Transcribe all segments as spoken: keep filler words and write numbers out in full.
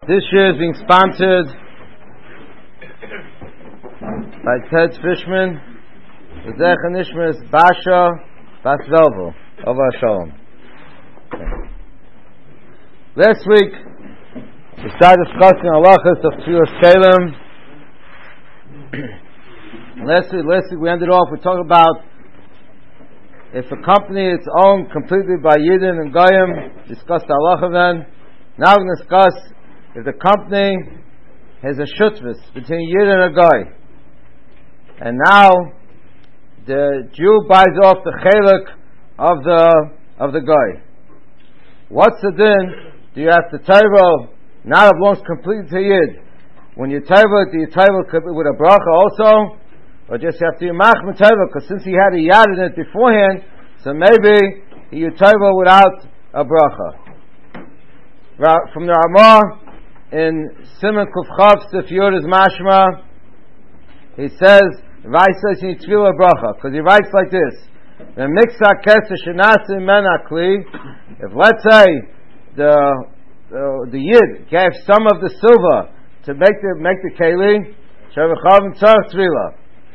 This year is being sponsored by Ted Fishman, the Zecha Nishmas Basha Bas Velvo of our Shalom. Last week we started discussing halachas of Tfilas Kelim. last week, last week we ended off with talking about if a company is owned completely by Yidden and Goyim. Discussed the halacha then. Now we're going to discuss if the company has a shutvis between Yid and a Goy, and now the Jew buys off the chelik of the of the Goy. What's the din? Do you have to table? Now it belongs completely to Yid. When you table it, do you table with a bracha also, or just you have to be machmir table? Because since he had a yad in it beforehand, so maybe you table without a bracha. From the Ramah in Simon Kuf Chav Sif Yud is mashma. He says, Vai says you need tefillah bracha, because he writes like this: the miksa keser shenasi menakli. If let's say the uh, the yid gave some of the silver to make the make the keli, shavuchav and tzarich tefillah.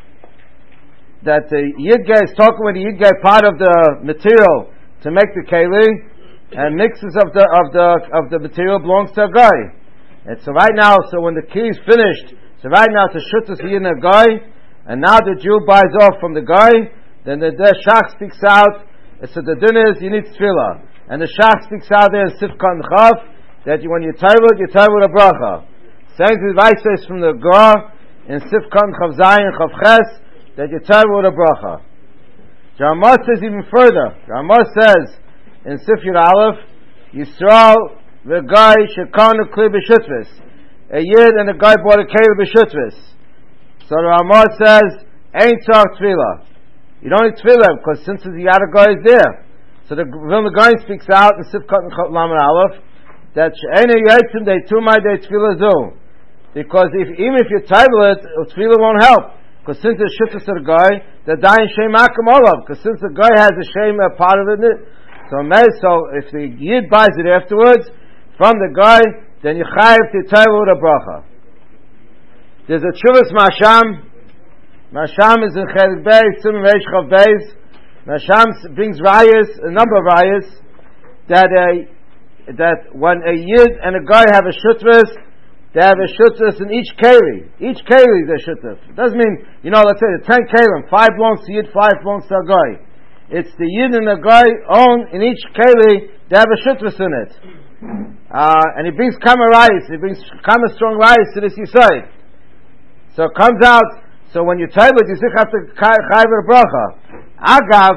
That the yid guy is talking with the yid guy part of the material to make the keli, and mixes of the of the of the material belongs to a guy. And so right now, so when the key is finished, so right now it's a shuttas yid and a guy, and now the Jew buys off from the guy, then the, the shach speaks out. So the din is you need tefillah, and the shach speaks out there in Sifkan Chav that you, when you table it, you table a bracha. Same advice says from the Gra in Sifkan Chav Zayin Chav Ches that you table with a bracha. Ramah says even further. Ramah says in Sif Yud Aleph, Yisrael the guy shekanu kli b'shutvis. A yid and a guy bought a keli b'shutvis. So the Ramah says, ain't tzarich tefillah. You don't need tefillah because since the other guy is there. So the Vilna Gaon speaks out in Sifkat and Lamed Aleph that she'einu yitzim de tumai de tefillah zu. Because if even if you table it, tefillah won't help. Because since the shutvis of the guy, the dying shem akum olav. Because since the guy has a shem a part of it, so so if the yid buys it afterwards from the guy, then you chayiv to table with a bracha. There's a Chuvas Masham. Masham is in Chelik Beis, Simon Reish Chav Beis. Masham brings rayas, a number of rayas, that a that when a yid and a guy have a shutvis, they have a shutvis in each keli. Each keli is a shutvis. It doesn't mean, you know, let's say the ten kelim, five belongs to yid, five belongs to a guy. It's the yid and the guy own in each keli, they have a shutvis in it. Uh, and he brings kama rice, he brings kama strong rice to this yisai. So it comes out, so when you table it, you still have to chayv a bracha. Agav,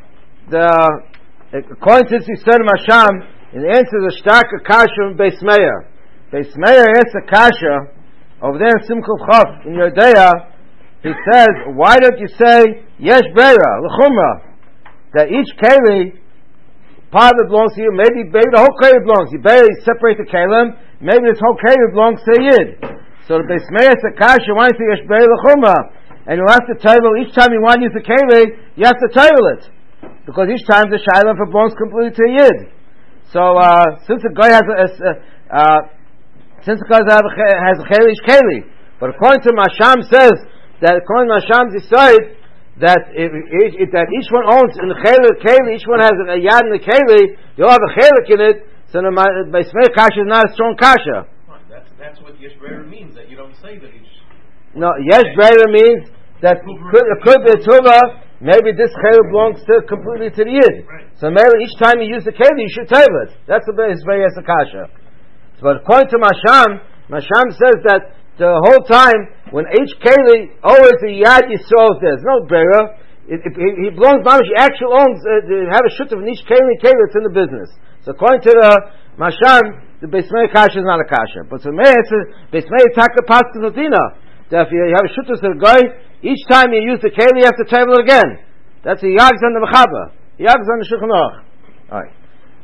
the, according to this Yisrael Masham, in the answer to the Shtak Akasha of Beis Meir, Beis Meir asks a kasha, over there in Simchul Chav, in Yodea, he says, why don't you say, Yesh Beira, L'chumra, that each keli, part of it belongs to you, maybe, maybe the whole keli belongs. You barely separate the kelim, maybe this whole keli belongs to a yid. So the Beis Meir Sakasha wants to yesh be'er l'chumra, and you'll have to table each time you want to use the keli, you have to table it, because each time the shayla belongs completely to a yid. So uh, since the guy has a, a uh, since the guy has a keli, each keli, but according to Masham says that according to Masham's decide that if, if, that each one owns in the keli, each one has a yad in the keli, you'll have a chelik in it. So the Beis Meir kasha is not a strong kasha. That's that's what yesh be'er means. That you don't say that each. No, yesh be'er means that could, it could be a tuba. Maybe this chelik belongs to completely to the yid. Right. So maybe each time you use the keli, you should table it. That's the Beis Meir kasha. But according to Masham, Masham says that the whole time, when each keli, always the yad yisrael is there. There's no bearer. If he belongs, mamish, he actually owns, uh, to have a shut of each keli keli that's in the business. So according to the Masham, the Beis Meir kasha is not a kasha. But the Meir, Beis Meir taka pasuk notina. That if you have a shut of the guy, each time you use the keli, you have to table it again. That's the yags on the mechaba. Yags on the shulchan aruch. Alright.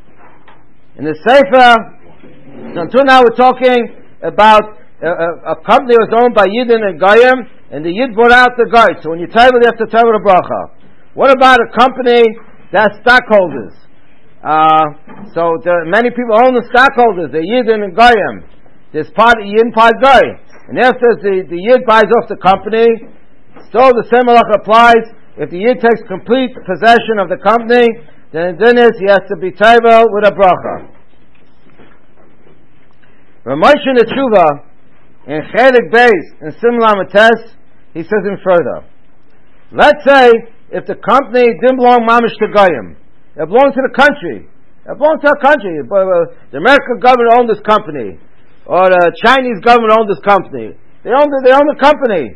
In the Sefer, so until now we're talking about A, a, a company was owned by Yidden and Goyim, and the Yid bought out the Goy. So when you table, you have to table the bracha. What about a company that has stockholders? Uh, so there, many people own the stockholders, the Yidden and Goyim. there's part Yid and part Goy. And after the, the Yid buys off the company, still the same halacha applies. If the Yid takes complete possession of the company, then then is he has to be table with a bracha. Ramoshin Tshuva in Chelik Beis in Simla Mates, he says in further. Let's say if the company didn't belong mamish to Goyim, it belonged to the country. It belonged to our country. The American government owned this company, or the Chinese government owned this company. They owned the, they owned the company,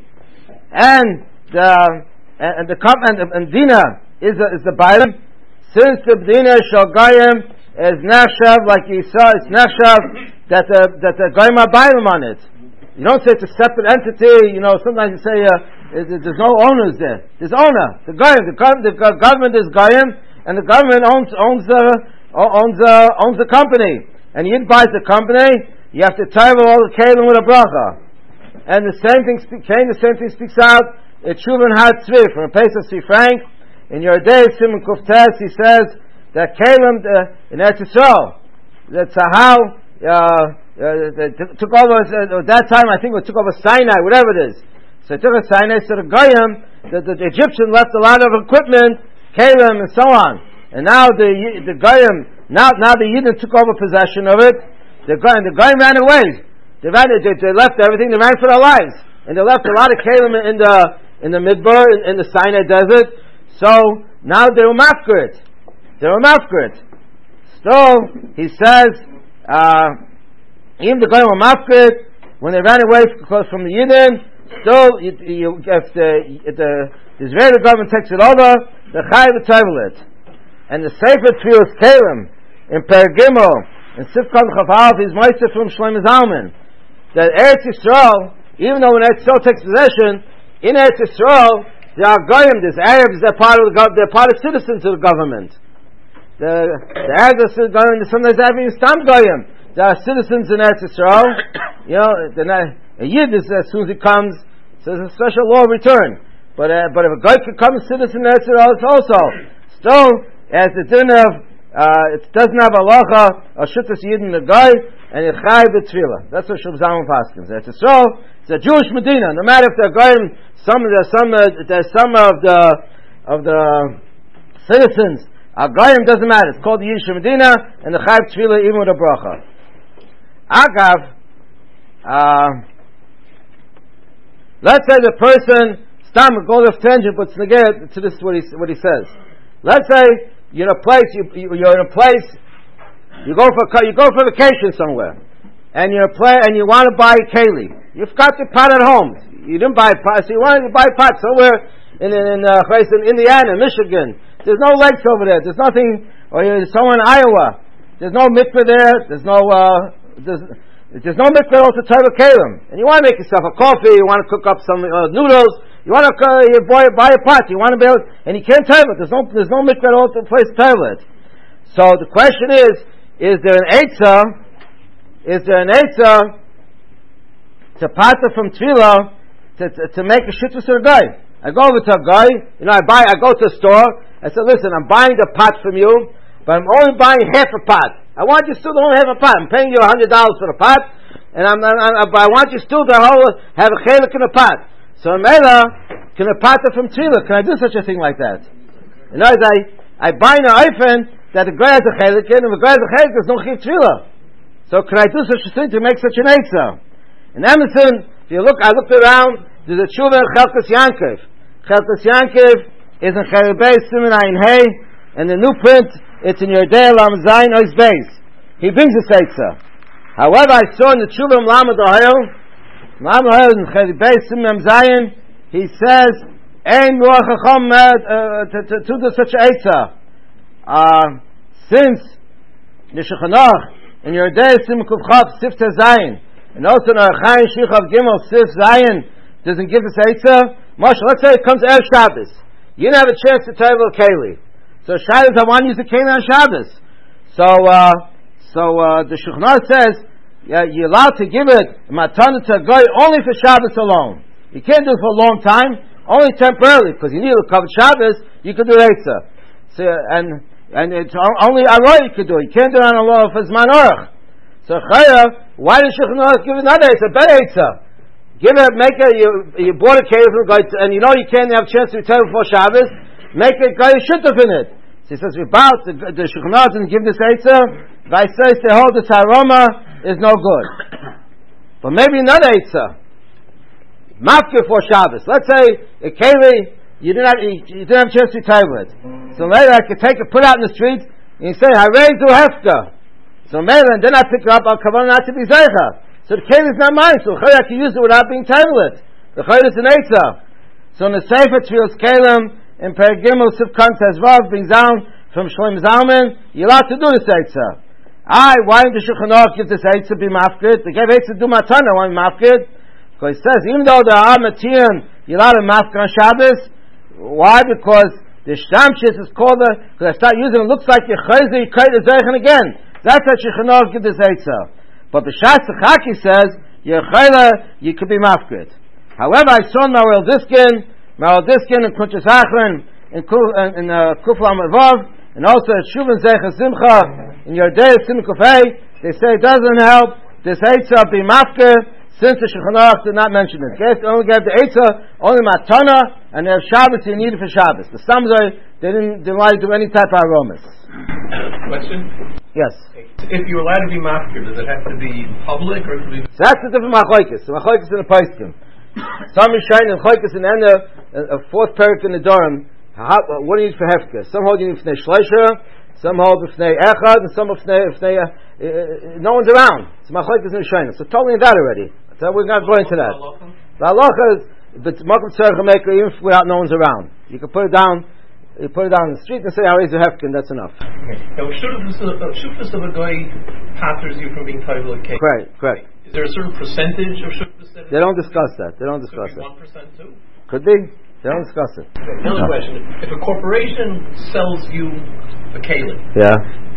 and the and the and, and Dina is the, is the Bailam. Since the Dina Shal Goyim is nechshav, like you saw, it's nechshav that the that the Goyim are Bailam on it. You don't say it's a separate entity. You know, sometimes you say uh, there's no owners there. There's owner. The Goyim, the, the government is Goyim, and the government owns owns the owns uh, owns the company. And Yid buys the company. You have to tie all the kelim with a bracha. And the same thing, came the same thing speaks out. It's Shuvan Had Tzvi from a place of Frank. In your day, Simon Kuftes, he says that kelim uh, in Eretz Yisrael, that's how. Uh, Uh, they t- took over uh, at that time. I think it took over Sinai, whatever it is. So it took over Sinai. So the Goyim, the, the, the Egyptian left a lot of equipment, Kalim, and so on. And now the the Goyim, now now the Yidden took over possession of it. The Goyim, the Goyim ran away. They ran. They, they left everything. They ran for their lives, and they left a lot of Kalim in the in the Midbar, in, in the Sinai desert. So now they were mafkrit. They were mafkrit. So he says. Uh, Even the Goyim were mafkid when they ran away from the Yidden. Still, you, you, if the, if the, the Israeli government takes it over, the Chai will table it. And the Sefer Tfilas Kalim in Pergimo in Sifkal Chafalf is Meister from Shlomo Zalman that Eretz Yisrael, even though when Eretz Yisrael takes possession, in Eretz Yisrael there are Goyim, there's Arabs, they're part of the they're part of citizens of the government. The, the Arabs are government, sometimes they're having Stam Goyim. There are citizens in Eretz Yisrael. You know, not, a Yid is as soon as he comes, so there's a special law of return. But uh, but if a guy can come a citizen in Eretz Yisrael, it's also still as it didn't have, uh, it doesn't have halacha or shuttas Yid in the guy and it chai b'tefillah. That's what Shub Zalman paskins. Eretz Yisrael, it's a Jewish Medina. No matter if they're going, some there's some uh, there's some of the of the citizens. A Goyim doesn't matter. It's called the Yiddish Medina and the chai b'tefillah even with a bracha. Agav, uh, let's say the person, Stam, goes off tangent, but negate to this what he what he says. Let's say you're in a place, you, you, you're in a place, you go for you go for vacation somewhere, and you're a play, and you want to buy keli. You've got your pot at home. You didn't buy a pot, so you wanted to buy a pot somewhere in in uh, in Indiana, Michigan. There's no lakes over there. There's nothing, or you're somewhere in Iowa. There's no mikveh there. There's no. Uh, There's, there's no mikveh also type of kalim, and you want to make yourself a coffee, you want to cook up some uh, noodles, you want to uh, you buy, buy a pot, you want to be able, and you can't table it. There's no there's no mikveh also place to table it. So the question is: Is there an eitzah? Is there an eitzah to pata from tefillah to, to to make a shittus to a guy? I go over to a guy, you know, I buy, I go to a store. I said, listen, I'm buying the pot from you, but I'm only buying half a pot. I want you still to only have a pot. I'm paying you a hundred dollars for the pot, and I'm, I'm, I'm, but I want you still to hold, have a chelik in a pot. So, Mela, can a pot from tefillah? Can I do such a thing like that? In other words, I I buy an oifen that the guy has a chelik in, and the guy has a chelik, there's no chiv tefillah. So, can I do such a thing to make such an eitzah? In Emerson, if you look, I looked around. There's a tshuva in Chelkas Yankiv. Chelkas Yankiv is in Cherubei Siman Ayin Hey, and the new print. It's in your day Lam Zayin Ois Beis. He brings the Seitza. However, I saw in the Tshuva Lamed Ohel, Lamed Ohel in Chedi Beis Sim Zayin, he says, Ein Ruach HaChom to do such a Eitzah. Uh, since the Shechanach in your day Sim Kuf Chav Sifta Zayin, and also in Archaim Shichav Gimel Sif Zayin doesn't give us Eitzah. Moshe, let's say it comes Erev Shabbos. You didn't have a chance to table Keli. So Shabbos, I want to use the Keli on Shabbos. So, uh, so uh, the Shulchan says yeah, you're allowed to give it matana to a guy only for Shabbos alone. You can't do it for a long time, only temporarily, because you need to cover Shabbos. You can do Eitzah. So and and it's only Aroy you could do it. You can't do it on a law for Zman Orach. So Chaya, why did Shulchan Aruch give another Eitzah, a better Eitzah? Give it, make it, you, you bought a cave from a guy, and you know you can't have a chance to return before Shabbos, make a guy shutaf in it. So he says, about the, the Shulchan Aruch didn't give this Eitzah, Vai says they hold the Taroma is no good. But maybe another Eitzah. Mafkir for Shabbos. Let's say a keli, you didn't have you, you didn't have a chance to retire it. So later I could take it, put it out in the street, and you say, I raised the hefka. So maybe and then I pick it up, I'll come on not to be zeicha. So the keli is not mine, so I can use it without being titled. The chayil is an eitzah. So in the Sefer Tfilas Kelim, in Perek Gimel Sivkan Tezvav, brings down from Shlomo Zalman, you're allowed to do this eitzah. I, why didn't the Shulchan Aruch give this eitzah be mafkid? They gave eitzah do matana, why mafkid? Because it says, even though there are matiyan, you're allowed to mafkid on Shabbos. Why? Because the shtamshis is called the, because I start using it, looks like you're chayzer, you kite the zeichen again. That's how Shulchan Aruch give this eitzah. But the Shas Chaki says, you're chayzer, you could be mafkid. However, I saw in Maral Diskin, Maral Diskin and Kunchas Achron, in Kufla Mavav, and also at Shuvin Zeicha Simcha, in Yordei Simkufei, they say it doesn't help this eitzah be mafkid, since the Shulchan Aruch did not mention it. They only gave the eitzah, only matana, and they have Shabbos, you need it for Shabbos. The Samzai, they didn't, they didn't want to do any type of aromas. Question? Yes. If you're allowed to be mafkir, does it have to be public or to be... So that's the different machlokes. The machlokes in the Paiskim. Some Rishonim and machlokes in the a fourth parak in the Durham. What do you need for hefker? Some hold you need for shleisha, some hold for echad, and some for uh, no one's around. So machlokes in the Rishonim. So totally that already. So we're not going to that. The halacha is, but makom tzarech maker even without no one's around. You can put it down. You put it down in the street and say, I raise a hefker, and that's enough. Okay. Now, shufas of a guy patters you from being titled a cake. Correct, correct. Is there a certain percentage of shufas that... They don't discuss that. They don't discuss Could be it. one percent too? Could be. They don't discuss it. Okay. Another no. question. If a corporation sells you a keli, yeah.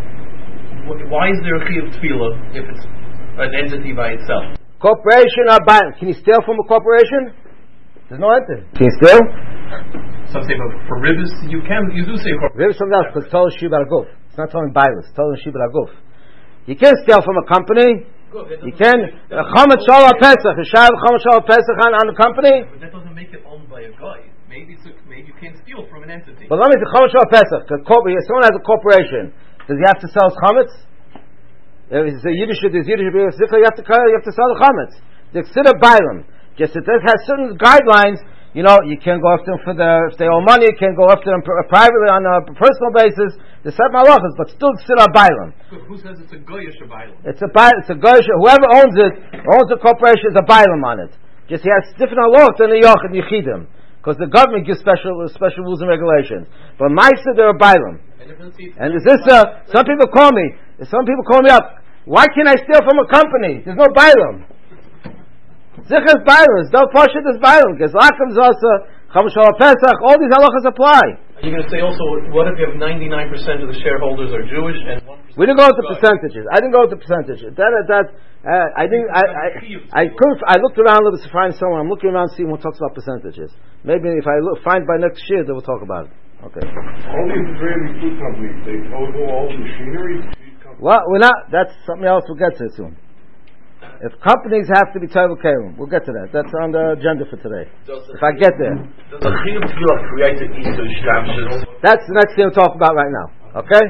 why is there a chiyuv tefillah if it's an entity by itself? Corporation or buying. Can you steal from a corporation? There's no entity. Can you steal? Some say, but for ribs, you can, you do say corporation. Ribs something else, because it's told Shiba Aguf. It's not telling Bilas, it's telling Shiba Aguf. You can't steal from a company. Good, you can. Chomet Shalom Pesach. You share Chomet Shalom Pesach on, on the company. But that doesn't make it owned by a guy. Maybe, it's a, maybe you can't steal from an entity. But let me say Chomet Shalom Pesach. Someone has a corporation. Does he have to sell his chametz? If it's a Yiddish, there's Yiddish, you have to you have to sell the chametz. The Ksidah Bailam. Just it has certain guidelines. You know, you can't go after them for the, if they owe money, you can't go after them pr- privately on a personal basis. The set malachas, but still sit on bailam. Who says it's a goyish bailam? It's a bailam. It's a goyish. Whoever owns it, owns the corporation, is a bailam on it. Just he has different halachos than the yochid and yichidim, because the government gives special special rules and regulations. But ma'aser they're a bailam. And is this uh, some people call me? Some people call me up. Why can't I steal from a company? There's no bailam. Zichas Bailam, don't push it as Bailam, because Lachim Zosa, Chomet Shalom Pesach, all these halachas apply. Are you going to say also, what if you have ninety-nine percent of the shareholders are Jewish and one percent? We didn't go with the percentages. I didn't go with the percentages. That, that, uh, I didn't, I, I, I, couldn't, I looked around a little bit to find someone. I'm looking around seeing what talks about percentages. Maybe if I look, find by next year, they will talk about it. Okay. All these Israeli food companies, they own all the machinery? Well, we're not, that's something else we'll get to soon. If companies have to be Tevil Kelim, we'll get to that. That's on the agenda for today. If I get there. Does the chiyuv tefillah create an Easter shtamshus? That's the next thing we'll talk about right now. Okay?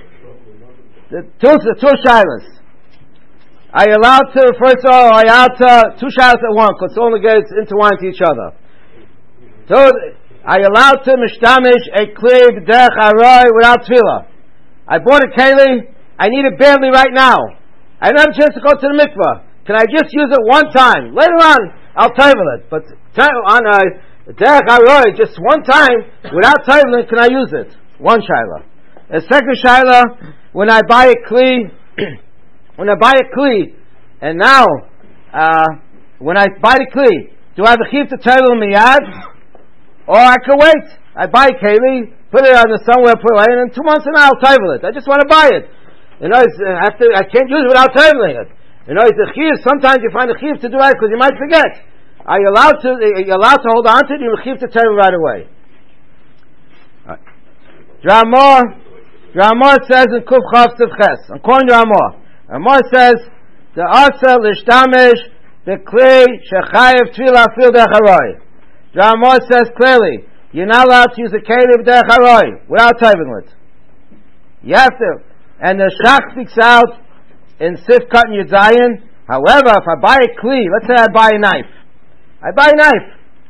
The two, the two shilas. Are you allowed to, first of all, are you allowed to, two shilas at once, because it only gets intertwined to each other. So, are you allowed to mishtamish a kli b'derech haroy without tefillah? I bought a keli, I need it badly right now. I don't have a chance to go to the mikvah. Can I just use it one time? Later on, I'll table it. But on a derech haroy, just one time, without tabling, can I use it? One shaila. A second shaila, when I buy a kli, when I buy a kli, and now, uh, when I buy the kli, do I have a chiv to table miyad? Or I can wait. I buy a keli, put it on the somewhere, put it away, and in two months from now I'll table it. I just want to buy it. You know, it's, uh, after, I can't use it without tabling it. You know, it's a chiv. Sometimes you find a chiv to do right because you might forget. Are you allowed to? Are you allowed to hold on to it? You chiv to table right away. Right. Ramah, Ramah says in Kuf Chav Tes Ches. According to Ramah, Ramah says the asa l'shtamish the kli shechayev tefillah fil decharoi. The Ramah says clearly, you're not allowed to use a keli decharoi without typing it. You have to. And the Shach speaks out in Sifkat and Yudzayin. However, if I buy a kli, let's say I buy a knife. I buy a knife.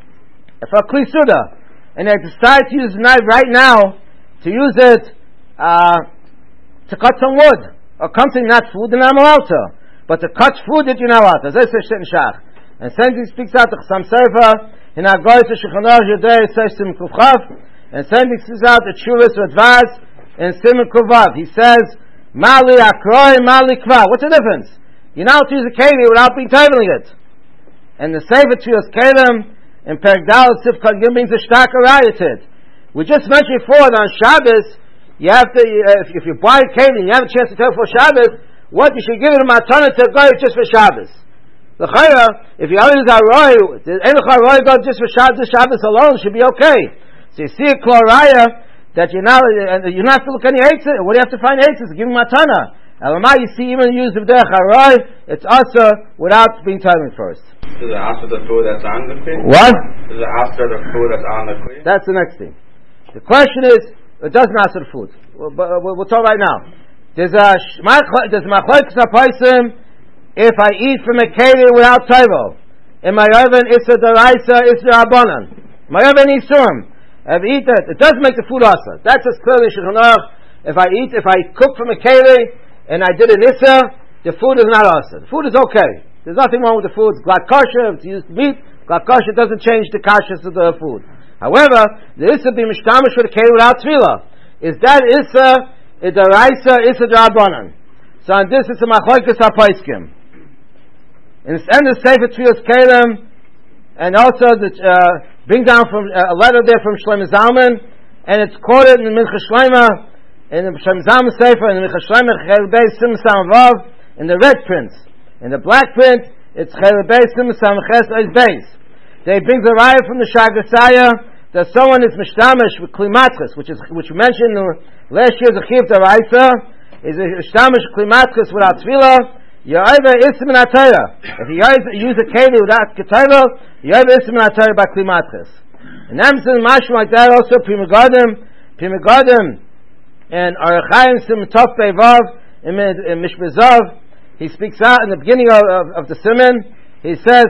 If a kli suda, and I decide to use the knife right now to use it uh, to cut some wood or something, not food, then I'm allowed to. But to cut food, that you're not allowed to. That's a shit and shach. And Sandy speaks out to Chasam Sofer in Agoy to Shulchan Aruch Yudei Seshim Kufchav, and Sandy speaks out to Shuras Radvaz in Simon Kuvav. He says, Mali Akroi, Mali Kva. What's the difference? You're not allowed to use a keli without being titling it. And the Sefer Tfilas Kelim in Perek Daled Sifkat Gim means a shtak arayated. We just mentioned before that on Shabbos, you have to, uh, if, if you buy a keli and you have a chance to tell for Shabbos, what you should give it a matana to go just for Shabbos. The chayra, if you only use haroy, the enech haroy go just for Shabbos, Shabbos alone should be okay. So you see a kloraya that you're not, uh, you're not to look any eitzes. What do you have to find eitzes? Give him matana. Elamai, you see, even use of derech haroy, it's also without being timing first. Is it after the food that's on the kli? What? Is it after the food that's on the kli? That's the next thing. The question is, it doesn't answer the food. We'll, we'll, we'll talk right now. There's a there's machlokes apaisim if I eat from a keli without taivo. In my oven, it's a deraisa, it's a rabbanan. My oven isurim. If I eat it, it does make the food asa. That's as clearly Shulchan Aruch. If I eat, if I cook from a keli and I did an issa, the food is not asa. The food is okay. There's nothing wrong with the food. It's glad kosher. If it's used meat, glad kosher doesn't change the kashrus of the food. However, the issa be mishtamish for the keli without tefillah. Is that issa? It's a raisa, it's a drabanan. So on this, it's a machlokes hapaiskim. And it's end of Sefer Tfilas Kelim, and also the uh, bring down from uh, a letter there from Shlomo Zalman, and it's quoted in the Mincha Shlomo, in the Shlomo Zalman Sefer, in the Mincha Shlomo Chel Beis Sim Sam Vav, in the red print. In the black print, it's Chel Beis Sim Sam Ches Ois Beis. They bring the raya from the Shagasaya that someone is mishtamish with klimatris, which is which we mentioned in the last year's Achiv Daraisa, is a mishtamish klimatris without tefillah. You either ism in atayra. If you use a keli without ketayla, you either ism in atayra by klimatris. And Amson mashma like that also Primogadim, Primogadim, and Arachayim Sim Tov Bevav in Mishbezav. He speaks out in the beginning of, of, of the Siman. He says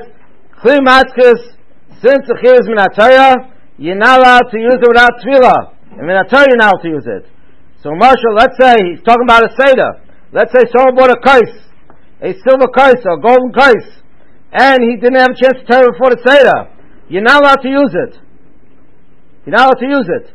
klimatris since the Achiv is min atayra, you're not allowed to use it without tefillah. I mean, I tell you now to use it. So, Marshall, let's say he's talking about a seder. Let's say someone bought a kais, a silver kais or a golden kais, and he didn't have a chance to tell you before the seder. You're not allowed to use it. You're not allowed to use it.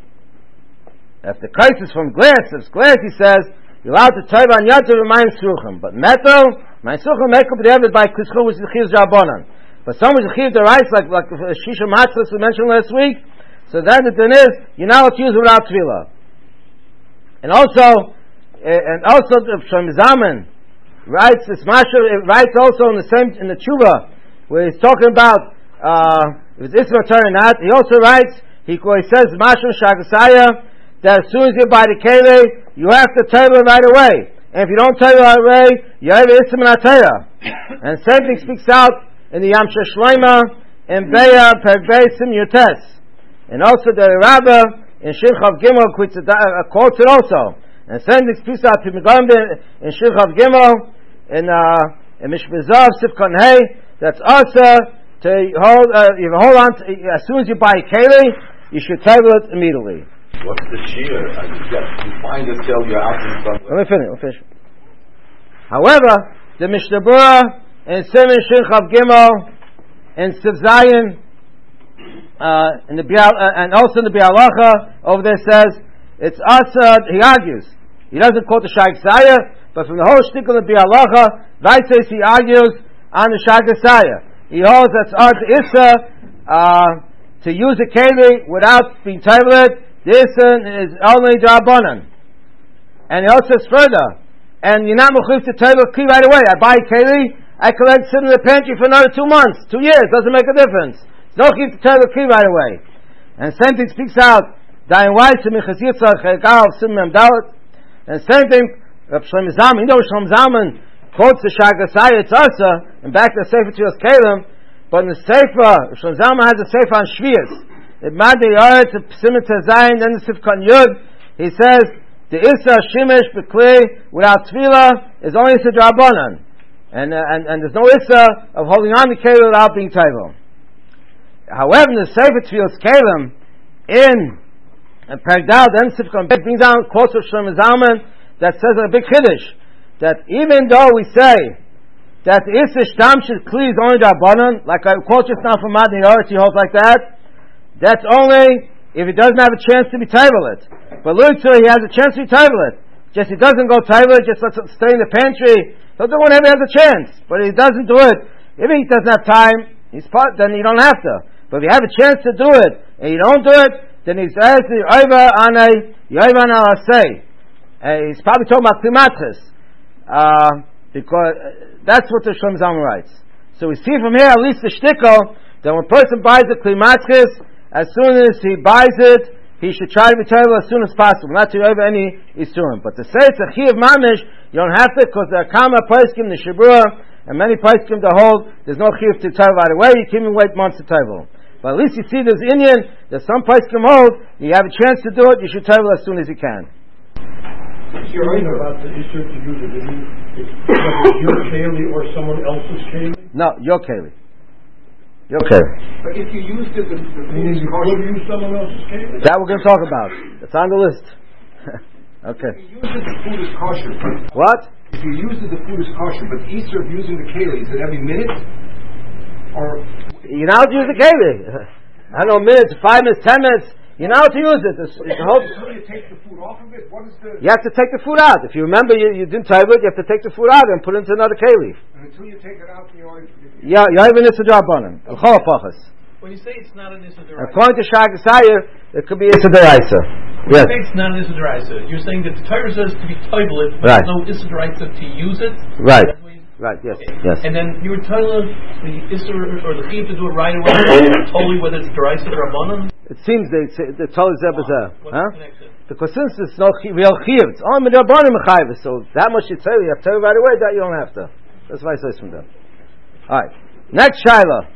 If the kais is from glass, if it's glass, he says, you're allowed to tell you on yad to remind suchim. But metal, my suchim make up the evidence by kischu, which is the chiz rabbanan. But someone's chiv the rice, like like shisha matzahs we mentioned last week. So then the thing is, you're not allowed to use it without tefillah. And also, and also the Shlomo Zalman writes this Masha writes also in the same in the tshuva where he's talking about uh, if it's Isma Torah or not. He also writes he, he says Masha Shagasaya that as soon as you buy the keli, you have to tell it right away. And if you don't tell it right away, you have Isma Torah. And same thing speaks out in the Yam Shloima, in Beya, Perveisim, Yutes. And also the Rabbah, in Shilchav Gimel, quotes it also. And same thing speaks out to Megam in Shilchav Gimel, in, uh, in Mishbezav, Sifkon Hey, that's also to hold, uh, you hold on, to, as soon as you buy a keli, you should table it immediately. What's the shear? I just, you find yourself, you're out in front. Let me finish, let me finish. However, the Mishnah Berurah, and Siman Shin Chav Gimel, and Siv Zayin, uh, in the Bial, uh, and also in the Bialacha over there says it's Asad. He argues. He doesn't quote the Shagasaya, but from the whole shtick of the Bialacha, Vaitzes he argues on the Shagasaya. He holds that's Art Issa uh, to use a keli without being tablet. This is only Drabanan, and he also says further. And you're not mechuyev to table kli right away. I buy a keli. I can let it sit in the pantry for another two months, two years, doesn't make a difference. No keep to tell the key right away. And same thing speaks out, Dayan Weiss, Michas Yitzhak, Chegal, Sim Mem Dalet. And same thing, Rav Shlomo Zalman, you know Shlomo Zalman quotes the Shagasai, it's Asa, and back to the Sefer Tfilas Kelim, but in the Sefer, Shlomo Zalman has a Sefer on Shvius. It mad the Yard to Siman Tazayin, then the Sifkan Yud, he says, the Issa Shimish Bekli without Tefillah is only Issa Drabanan. And, uh, and, and there's no Issa of holding on to Kelim without being Taival. However, in the Sefer Tfilas Kelim, in and Pergdal, then Sifkan Bet brings down quotes of Shlomo Zalman that says a big Kiddush, that even though we say that the Issa Shtam should Kli is only Drabanan, like I quote just now from Madni Yoretz, he holds like that, that's only if he doesn't have a chance to be Taival it. But Lutzah, he has a chance to be Taival it. Just he doesn't go Taival it, just lets it stay in the pantry. He'll do whenever he has a chance. But if he doesn't do it, if he doesn't have time, he's part, then you don't have to. But if you have a chance to do it, and you don't do it, then he's actually over on a, over on a say. He's probably talking about Klimatis. Uh, because that's what the Shlomo Zalman writes. So we see from here, at least the shtickle, that when a person buys a Klimatis, as soon as he buys it, he should try to be terrible as soon as possible, not to over any Isurim. But to say it's a Chi of Mamish, you don't have to, because there are Kama Paiskim, the Shibura, and many Paiskim to hold, there's no Chi to terrible right away, you can't even wait months to terrible. But at least you see there's Indian, there's some Paiskim hold, you have a chance to do it, you should terrible as soon as you can. You're right about the issue to use it. It's your Kaylee or someone else's Kaylee? No, your Kaylee. Your Kaylee. But if you used it, the, the food is kosher. You use someone else's Kaylee? That we're going to talk about. It's on the list. Okay. If you use it, the food is kosher. What? If you use it, the food is kosher. But Easter of using the Kaylee, is it every minute? Or you're not to use the Kaylee. I don't know, minutes, five minutes, ten minutes. You're not to use it. It's, it's whole, until you take the food off of it, what is the... You have to take the food out. If you remember you, you didn't table it, you have to take the food out and put it into another keli. And until you take it out, you are... Yeah, you have an Issa Drabanan. When you say it's not an Issa D'Oraisa, according to Shagasayir, it could be Issa D'Oraisa. When yes. you say it's not an Issa D'Oraisa, you're saying that the Torah says to be table it, but right. there's no Issa D'Oraisa to use it? Right. Right, yes, okay. yes. And then you were telling us the Issa or the Chiv to do it right away, totally whether it's D'Oraisa or Rabbanan? It seems they say the Torah is there. What's huh? the connection? Because since it's no real Chiv, it's only Rabbanan Mechayiv, so that much you tell you have to tell you right away, that you don't have to. That's why it says from there. Alright, next Shaila.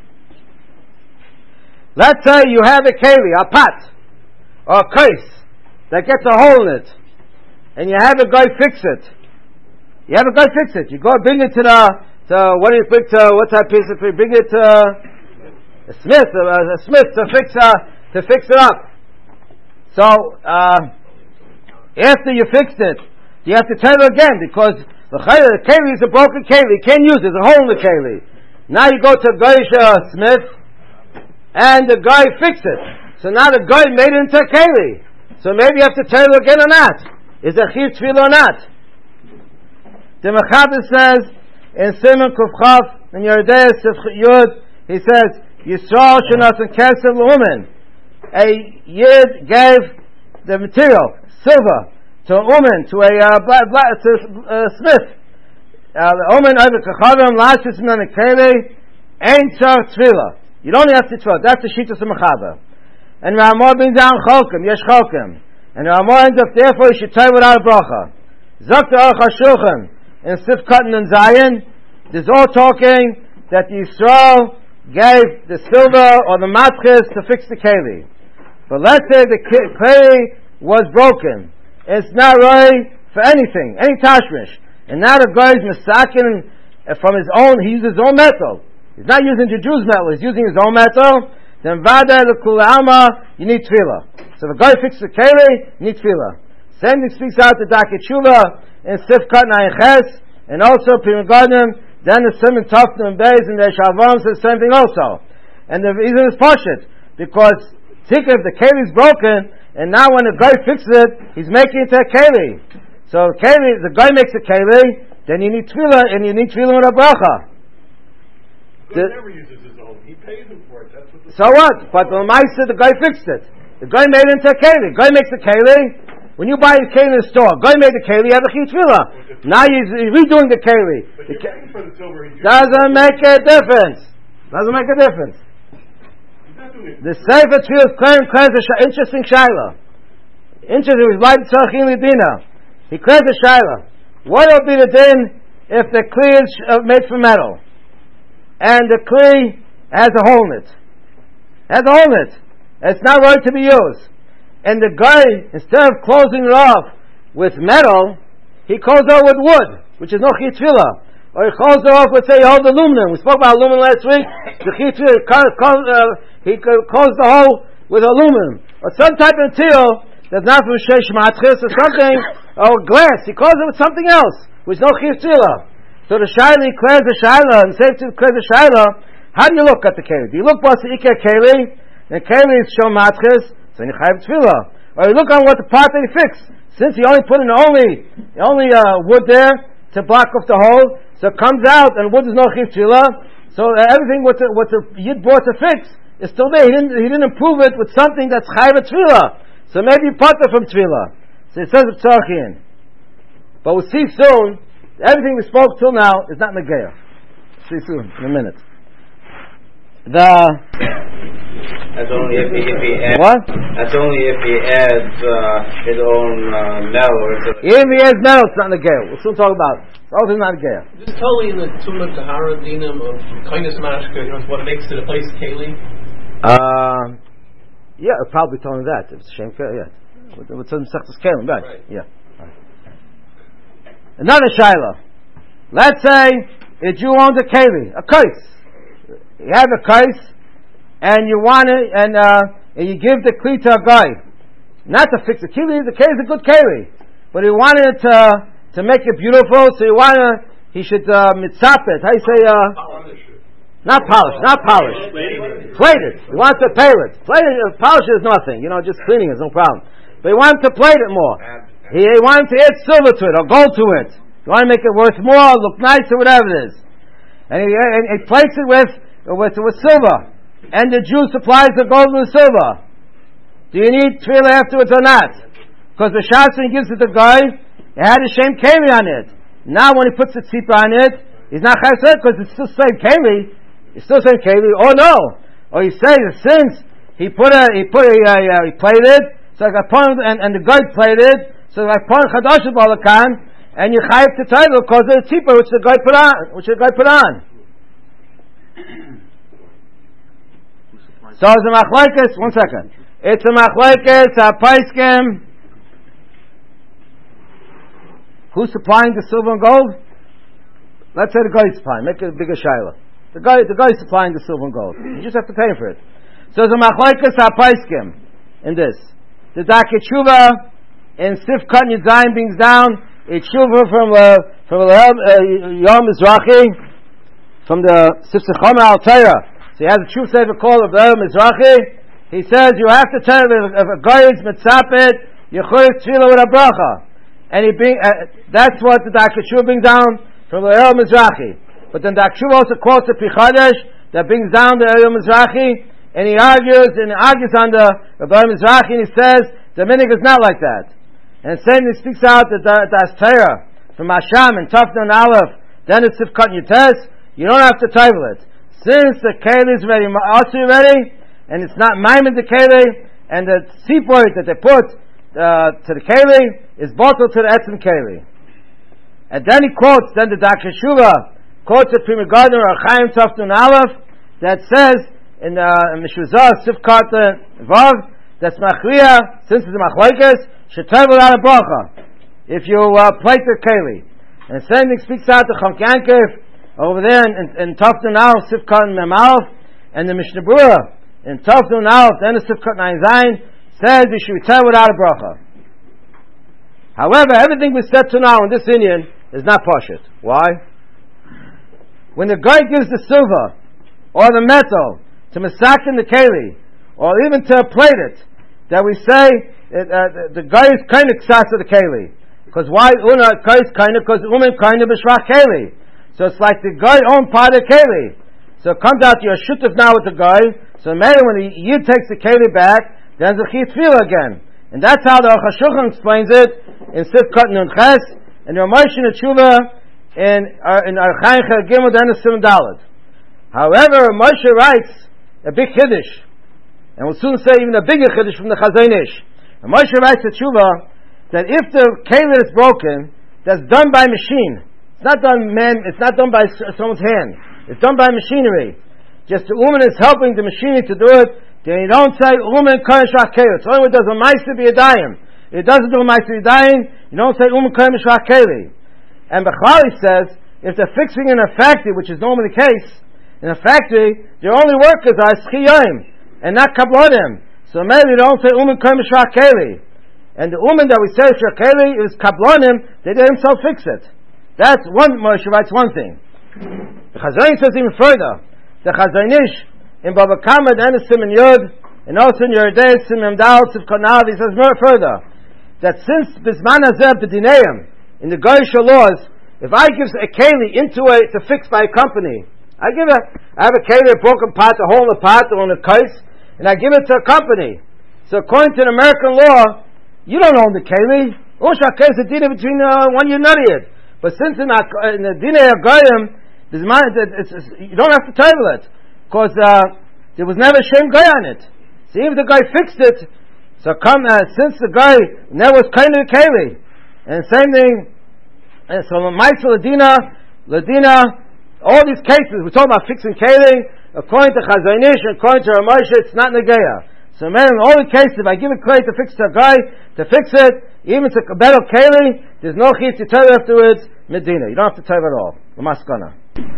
Let's say you have a keli, a pot, or a case that gets a hole in it, and you have a guy fix it. You have a guy fix it. You go bring it to the, to, what do you bring to, what's that piece of, you bring it to a smith, a, a smith to fix, uh, to fix it up. So, uh, after you fixed it, you have to tell it again, because the keli is a broken keli, you can't use it, there's a hole in the keli. Now you go to a guy's uh, smith, and the guy fixed it. So now the guy made it into a keli. So maybe you have to tell it again or not. Is it chiv tefillah or not? The Mechaber says in Simon Kufchaf in Yeridei Yud, he says Yisrael shenas and Keser l'umen. A Yid gave the material silver to a woman, to a uh, black, black, to a uh, smith. The woman over kachavim lashis min keli ain't tzar tefillah. You don't have to tefillah. That's the shittas of Mechaber. And Ramah brings down cholkim, yesh cholkim, and Ramah ends up therefore you should tell without a bracha. Zakta Aruch HaShulchan. In Sif Cotton and Zion, there's all talking that Yisrael gave the silver or the matches to fix the keli. But let's say the keli was broken. It's not right for anything, any tashmish. And now the guy is misakin from his own, he uses his own metal. He's not using the Jew's metal, he's using his own metal. Then vada l'kul alma, you need tefillah. So if the guy fixes the keli, you need tefillah. Same thing speaks out to Daket Shuvah in Sifkat Na'iches, and also Pirim Garden, then the Simon Tofton and Beis and the Shalvam says the same thing also. And the reason is Pashit, because think if the keli is broken, and now when the guy fixes it, he's making it a keli. So keli, the guy makes a keli, then you need tefillah, and you need tefillah with a bracha. He never uses his own. He pays him for it. That's what the so what? But the Maisa, the guy fixed it. The guy made it into a keli. The guy makes a keli. When you buy a keli in the store, guy made the keli, you have a chi tefillah. Now he's redoing the keli. But you're paying for the silver. Doesn't make a difference. Doesn't make a difference. The Sefer Tefillah claims claims an interesting shaila. Interesting. He's like Tzarchim Lidina. He claims a shaila. What will be the din if the kli is uh, made from metal, and the kli has a hole in it, has a hole in it, it's not right to be used, and the guy, instead of closing it off with metal, he closes it off with wood, which is no chi tefillah. Or he closes it off with, say, old aluminum. We spoke about aluminum last week. The chi tefillah, he closed the hole with aluminum. Or some type of material that's not from sheish matchis, or something, or glass. He closes it with something else, which is no chi tefillah. So the shaila, he clears the shaila, and says to clear the shaila, how do you look at the keli? Do you look what's the ikar keli? And keli is shom matchis, so you chayav tefillah. Or you look on what the part that he fixed. Since he only put in only, only uh, wood there to block off the hole, so it comes out and wood is no chiv tefillah. So uh, everything what the, what the yid bought to fix is still there. He didn't he didn't improve it with something that's chayav tefillah. So maybe part from tefillah. So it says it's tzarchian. But we'll see soon. Everything we spoke till now is not negayah. See soon in a minute. The That's only if he, if he adds. What? That's only if he adds uh, his own uh, metal. If he adds metal, it's not negayah. We'll soon talk about it. It's also not negayah. Just totally in the Tula Tahara Dinam of kindness mashka, you know, what it makes to the place keli. Uh, yeah, I'll probably tell him that. If it's a shame, yeah. With some sechtas kelim, right? Right. Yeah. Right. Another shaila. Let's say a Jew owns a keli, a kais. You have a kais, and you want it, and uh, and you give the kli to a guy, not to fix the keli. The keli is a good keli, but he wanted it to to make it beautiful. So he wanted he should uh, mitzap it. How you say? Uh, not polish, not polish. Plate it. He wants to pale it. Plate it. Uh, polish is nothing. You know, just cleaning is no problem. But he wanted to plate it more. He, he wanted to add silver to it or gold to it. You want to make it worth more, look nice, or whatever it is. And he, and he plates it with with with silver. And the Jew supplies the gold and the silver. Do you need tefillah afterwards or not? Because the shastra gives it to the guy, it had a shame keli on it. Now when he puts the tzipah on it, he's not chayser because it's still same keli. It's still same keli. Oh no! Or he says since he put a he put a uh, he played it, so I got put and and the guy played it, so I put chadash balakan, and you chayav to title because of the tzipah which the guy put on, which the guy put on. So it's a machlekes. One second. It's a machlekes. A paiskim. Who's supplying the silver and gold? Let's say the guy is supplying. Make it a bigger shaila. The guy, the guy is supplying the silver and gold. You just have to pay for it. So it's a machlekes a paiskim in this. The Dakei Tshuva in Sifkat Yudzayin brings down a tshuva from uh, from uh, Yom Mizrachi from the Sifsechama Al Torah. So he has a true sefer called of the Mizrachi. He says you have to tell if, if a guy is mitzapet, you choyev tefillah with a bracha, and he bring uh, that's what the Dakei Tshuva brings down from the Yom Mizrachi. But then the Dakei Tshuva also quotes the Pichadesh that brings down the Yom Mizrachi, and he argues and he argues on the Yom Mizrachi, and he says the minig is not like that. And same he speaks out that that's Torah from Hasham and Tafna and Aleph. Then it's Sifkat Yutes. You don't have to title it. Since the keli is ready, also ready, and it's not maimed the keli, and the seapoint that they put uh, to the keli is bottled to the etzim keli. And then he quotes, then the Dakei Tshuva quotes the Prima Gardner or Chaim Tafna and Aleph that says in Meshuzah Sifkat Vav that's machriya, since it's a machlokes, should travel out of bracha if you uh, plate the keli. And the same thing speaks out to Chonk Yankiv over there in, in, in Tafna Al Sifkat and Memalf, and the Mishnah Berurah in Tafna Al then the Sifkat Nine Zayin says you should travel without a bracha. However, everything we said to now in this Indian is not pashut. Why? When the guy gives the silver or the metal to masakin the keli, or even to plate it, that we say uh, uh, the guy is kind of ksas of the keli. Because why? Una guy is kind of because umen kind of b'shvach keli. So it's like the guy owned part of the keli. So it comes out you're shutuf now with the guy. So maybe when the yid takes the keli back, then the chi tefillah again. And that's how the Aruch HaShulchan explains it in Sifkat Nun Ches and the Ramesh and the Tshuva in uh, in Archaim Chel Gimel and the Sim Daled. However, Moshe writes a big chiddush. And we'll soon say even a bigger chiddush from the Chazon Ish. And Moshe writes to Tshuva that if the keli is broken, that's done by machine. It's not done man. It's not done by someone's hand. It's done by machinery. Just the woman is helping the machinery to do it. Then you don't say woman kohen shakeli. It's only when it does a ma'aser be a dayim. It doesn't do a ma'aser be a dayim. You don't say woman kohen shakeli. And Bechlali says if they're fixing in a factory, which is normally the case, in a factory, their only workers are schiyim and not kablonim. So maybe they don't say woman kohen shakeli. And the woman that we say shakeli is kablonim. They didn't themselves fix it. That's one. Moshe writes one thing. The Chazon says even further. The Chazonish in Baba Kama and the Simon Yud and also in Yerdei Simon Dal Tzivkonav, he says more further that since Bisman Hazeh B'dineim in the Goyish laws, if I give a keli into a to fix by a company, I give a I have a keli, a broken pot, a hole in the pot or in a case, and I give it to a company. So according to the American law, you don't own the keli. Usha case a dinner between uh, one you're not yet. But since in, in the dinner Goyim, It's, it's, it's, you don't have to table it because uh, there was never a shame guy on it. See, if the guy fixed it, so come uh, since the guy never was kind of keli, and same thing. And so Ma'aser Ladina, Ladina, all these cases we're talking about fixing keli. According to Chazonish, according to Ramosha, it's not negeya. So man, in all the cases, if I give a keli to fix to a guy to fix it, even to a better keli, there's no chiyuv to tell you afterwards. Medina, you don't have to tell you at all. Lamaskana.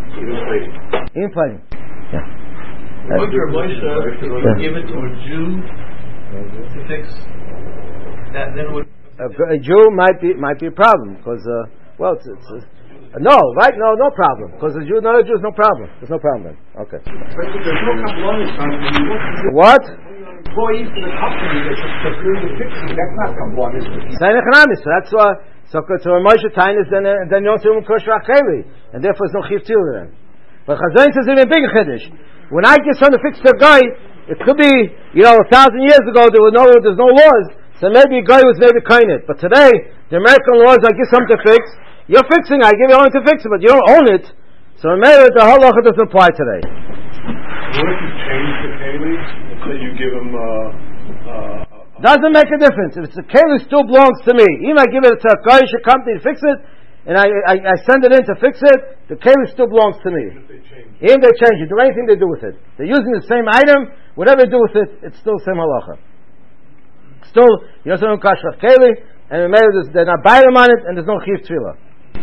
Even fighting. Yeah. Would your Moshe give it to a Jew to fix that? Then would a, a Jew might be might be a problem because uh, well, it's, it's uh, no, right? No, no problem because a Jew, not a Jew, is no problem. There's no problem then. Okay. But there's no kabbalah sign. What? Employees for the company that's doing the fixing. That's not kabbalah. Sign economics. So that's why. So, so Moshe Tainis, then uh, then you don't say kosher acheli, and therefore there's no chiyuv tila then. But Chazon says even bigger chiddush. When I get something to fix to a guy, it could be you know a thousand years ago there was no there's no laws, so maybe a guy was maybe kind it. But today the American laws, I give something to fix, you're fixing, I give you only to fix it, but you don't own it. So maybe the halacha doesn't apply today. What if you change the keli? Let's say you give him. Uh, uh, Doesn't make a difference. If it's a keli, still belongs to me. Even if I give it to a Goyish company to fix it, and I, I, I send it in to fix it, the keli still belongs to me. If they change it. Even if they change it, do anything they do with it. They're using the same item, whatever they do with it, it's still the same halacha. Still, you know, kashrach keli, and they're not buying them on it, and there's no chiyuv tefillah.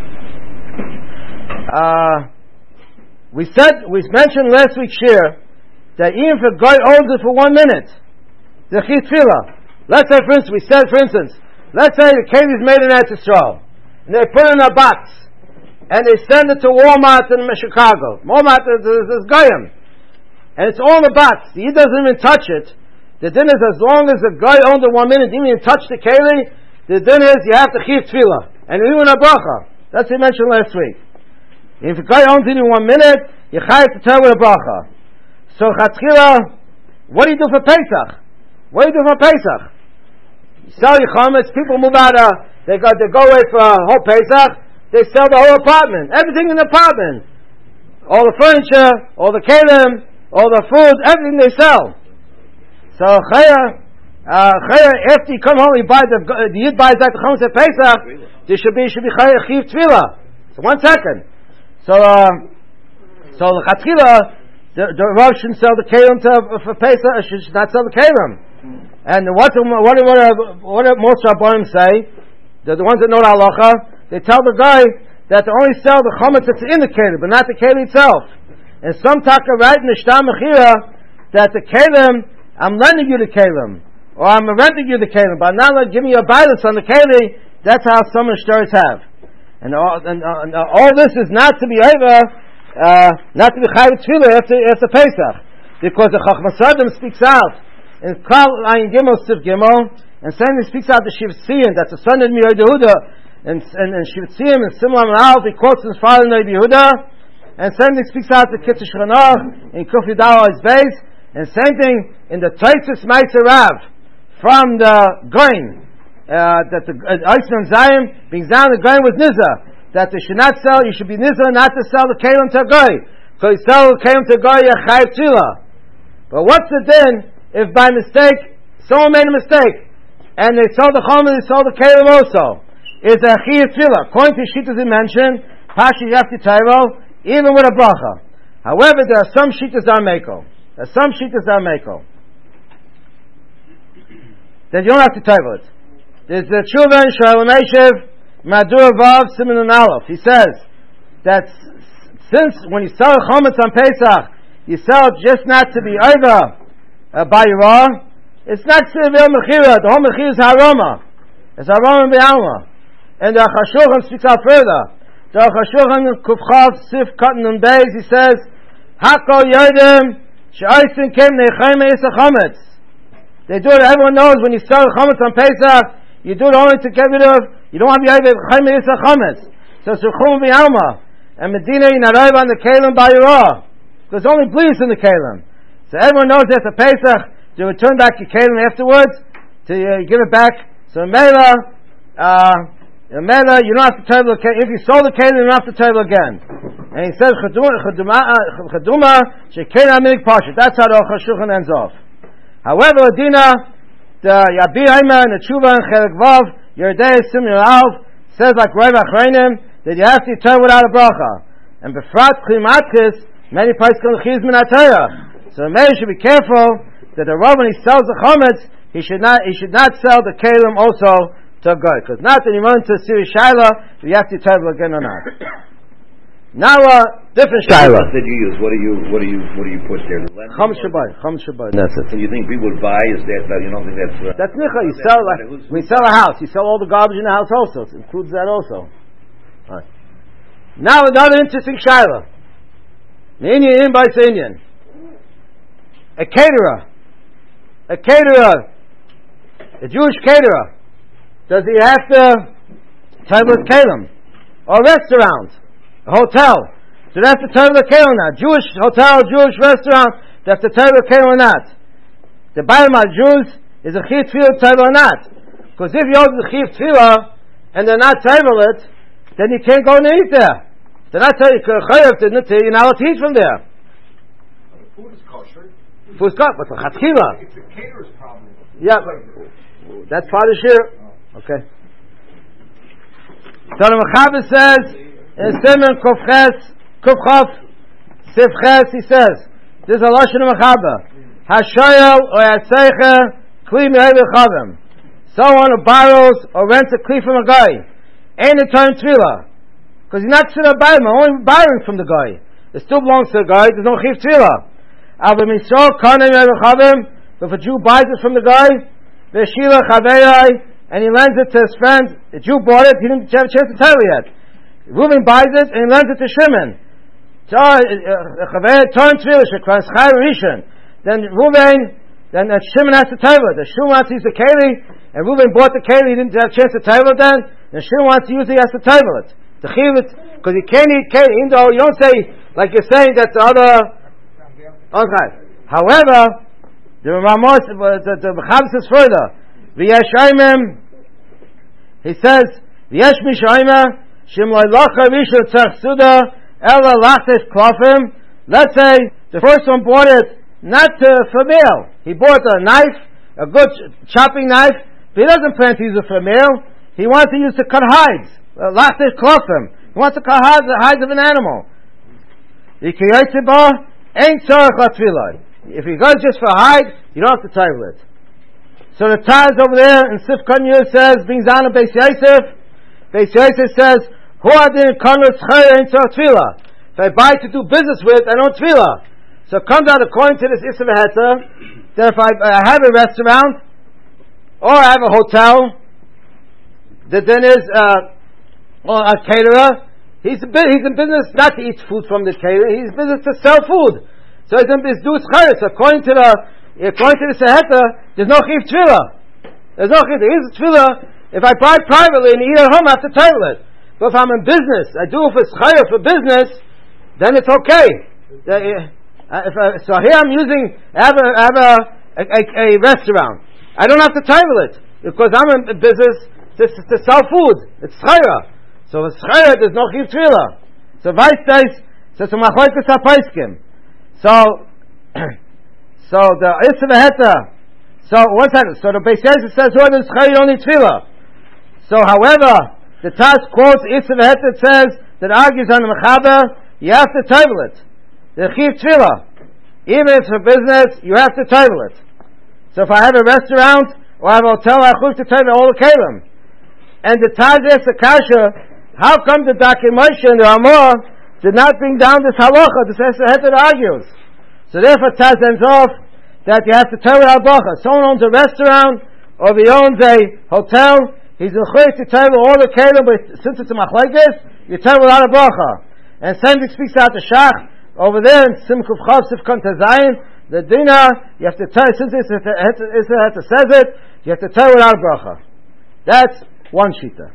Uh, we said, we mentioned last week's share that even if a guy owns it for one minute, the chiyuv tefillah. Let's say, for instance, we said, for instance, let's say the keli is made in Eretz Yisrael, and they put it in a box, and they send it to Walmart in Chicago. Walmart is this goyim, and it's all in the box. He doesn't even touch it. The din is as long as the guy owned it one minute, didn't even touch the keli. The din is you have to chiyuv tefillah and even a bracha. That's what we mentioned last week. If the guy owns it in one minute, you have to tell with a bracha. So chatzchila, what do you do for Pesach? What do you do for Pesach? You sell your chametz, people move out, uh, they go, they go away for a whole Pesach, they sell the whole apartment, everything in the apartment. All the furniture, all the kelim, all the food, everything they sell. So, chaya, uh, chaya, after you come home, you buy the, the yid buys that the chametz at Pesach, there should be, should be chaya chiyuv tefillah. So, one second. So, uh, so the chatzchila, the, the Rav shouldn't sell the kelim to, for Pesach, should not sell the kelim. And what what what what most Rabbanim say, the, the ones that know the halacha, they tell the guy that they only sell the chametz that's in the kelim, but not the kelim itself. And some taka write in the Shtam Mechira that the kelim, I'm lending you the kelim, or I'm renting you the kelim, but I'm not like, giving you a balance on the kelim. That's how some shtars have. And all, and, uh, and uh, all this is not to be over, uh, not to be chayav tefillah after after Pesach, because the Chachmas Adam speaks out. In Kal Ayin Gimel Sif Gimel, and saying he speaks out the Shivtzion, that's the son of Mir Yehuda, and and, and Shivtzion and Simlam and Alf, he quotes his father Nei Yehuda, and same thing speaks out the Kitzur Shchanach in Kuf Yudal Oz Beis, and same thing in the Taisus Meiser Rav from the Goin, uh, that the Eisman Zion brings down the Goin with Nizah, that they should not sell, you should be Nizah not to sell the Kelim to a Goy, because you sell the Kelim to a Goy, you're Chayav Tefillah. But what's the din if by mistake someone made a mistake and they sold the chomer, they sold the kelim also? Is a chiyuv tefillah. According to Shittas he mentioned, Pashi you have to tevel, even with a bracha. However, there are some shittas are meko. There are some shittas are meko. Then you don't have to tevel it. There's the Tshuva in Shalom Eshev, Madur Vav, Siman and Aleph. He says that since when you sell chometz on Pesach, you sell it just not to be over uh, by Yirah, it's not Sivil Mechira. The whole Mechira is Haroma. It's Haroma B'Alma. And the Chashulchan speaks out further. The Chashulchan Kufchav Sif Katan and Beis, he says, Hakol Yodim She'oisin Kem Nechayim Eis HaChometz. They do it, everyone knows when you sell chometz on Pesach, you do it only to get rid of, you don't want to be able to Chayim Eis HaChometz. So it's Chum B'Alma. And Medina in arrive on the Kalim by Yirah. There's only bleeds in the Kalim. So everyone knows that the Pesach, to return back your Kalim afterwards, to uh, give it back. So Mela, uh, Mela, you don't have to table the Kalim. If you sold the Kalim, you don't have to table again. And he says, Chaduma, Shekein HaMinik Pashat. That's how the Chashulchan ends off. However, Adina, the Yabi Haima and the Tshuva and Chelik Vav, Yerdei Simon Alv, says like Rav Achreinim, that you have to turn without a bracha. And Befrat Klimatkis, many places call Chiz Min HaTorah. So the man should be careful that the Rav, when he sells the chometz, he should not he should not sell the kalim also to a guy. Because not that you run into a serious shaila, you have to tell again or not. Now a uh, different shaila. What did you use? What do you what do you what do you put there? Chum Shabbat, Chum Shabbat. That's it. So you think people would buy? Is that you don't think that's uh, that's nicha? You sell like when you sell a house, you sell all the garbage in the house also. It includes that also. All right. Now another interesting shaila. The Indian invites Indian. A caterer, a caterer, a Jewish caterer. Does he have to table his kalim? Or a restaurant, a hotel? Do they have to table the kalim or not? Jewish hotel, Jewish restaurant, they have to table the kalim or not? The Bible of Jews is a chiyuv tefillah table or not? Because if you hold the chiyuv tefillah and they're not table it, then you can't go and eat there. They're not telling you, you're not allowed to eat from there. Food is kosher. Food is kosher, but it's a It's a caterer's problem. Yeah, that's part of shir. Okay. So the Mechaber says, in Simon Kufches, Kufchaf, Sifches, he says, this is a Lashon Mechaber. Hashoyel or Yaseicha, Kli Me'evi Chavim. Someone who borrows or rents a Kli from a guy. Ain't a time Tefillah. Because he's not sitting there buying, only borrowing from the guy. It still belongs to the guy, there's no Chiv Tefillah. But if a Jew buys it from the guy, and he lends it to his friend, the Jew bought it, he didn't have a chance to tell you yet. Reuben buys it and he lends it to Shimon. Then Reuben, then Shimon has to tell it. The Shimon wants to use the keli, and Reuben bought the keli, he didn't have a chance to tell it then, and Shimon wants to use it, he has to tell it. The chiyuv, because you can't eat keli, even though you don't say, like you're saying that the other, okay. However, the Ramos, the, the Mechaber says further, V'yeshaimim, he says, V'yesh mishaima, shim loy locha rishon tzach suda, ela lachtes klofim. Let's say, the first one bought it, not to, for meal. He bought a knife, a good chopping knife, but he doesn't plan to use it for meal. He wants to use it to cut hides. Lachtes klofim. He wants to cut hides, the hides of an animal. If he goes just for hide, you don't have to title it. So the Taz over there in Sif Kanyur says, brings down a Beis Yosef. Beis Yosef says, Hu adin kanus chayr ein tzor tefillah. If I buy to do business with, I don't tefillah. So it comes out according to this Isser V'Heter, that if I, I have a restaurant, or I have a hotel, that then is uh, or a caterer, he's, a, he's in business not to eat food from the caterer, he's in business to sell food. So he's in business to do his chayr. So according to the According to the Seheter, there's no chiv tefillah. There's no chiv. There is a tefillah. If I buy privately and eat at home, I have to title it. But if I'm in business, I do it for chayr for business, then it's okay. If I, so here I'm using, I have, a, I have a, a, a restaurant. I don't have to title it because I'm in business to, to sell food. It's chayr. So if it's chayr, there's no chiv tefillah. So vice days, so it's a machlokes hapaiskim. So. So the Isser V'Heter, so one second, so the Beis Yosef says, who is chayr, you don't need tefillah. So however, the Taz quotes Isser V'Heter, it says, that argues on the mechaber, you have to table it. The chiv tefillah, even if it's for business, you have to table it. So if I have a restaurant or I have a hotel, I have to table all the kelim. And the Taz asks the kasha, how come the Daki Moshe and the Ramah did not bring down this halacha? This Heter argues. So therefore Taz ends off that you have to table halacha. Someone owns a restaurant or he owns a hotel, he's in chayv to table all the kelim, but since it's a machlekes, you table without a bracha. And same thing speaks out the shach over there in Simkuf Chav Sifkon Tazayin, the dinner, you have to tell, since it's a Heter says it, you have to table without a bracha. That's one shita.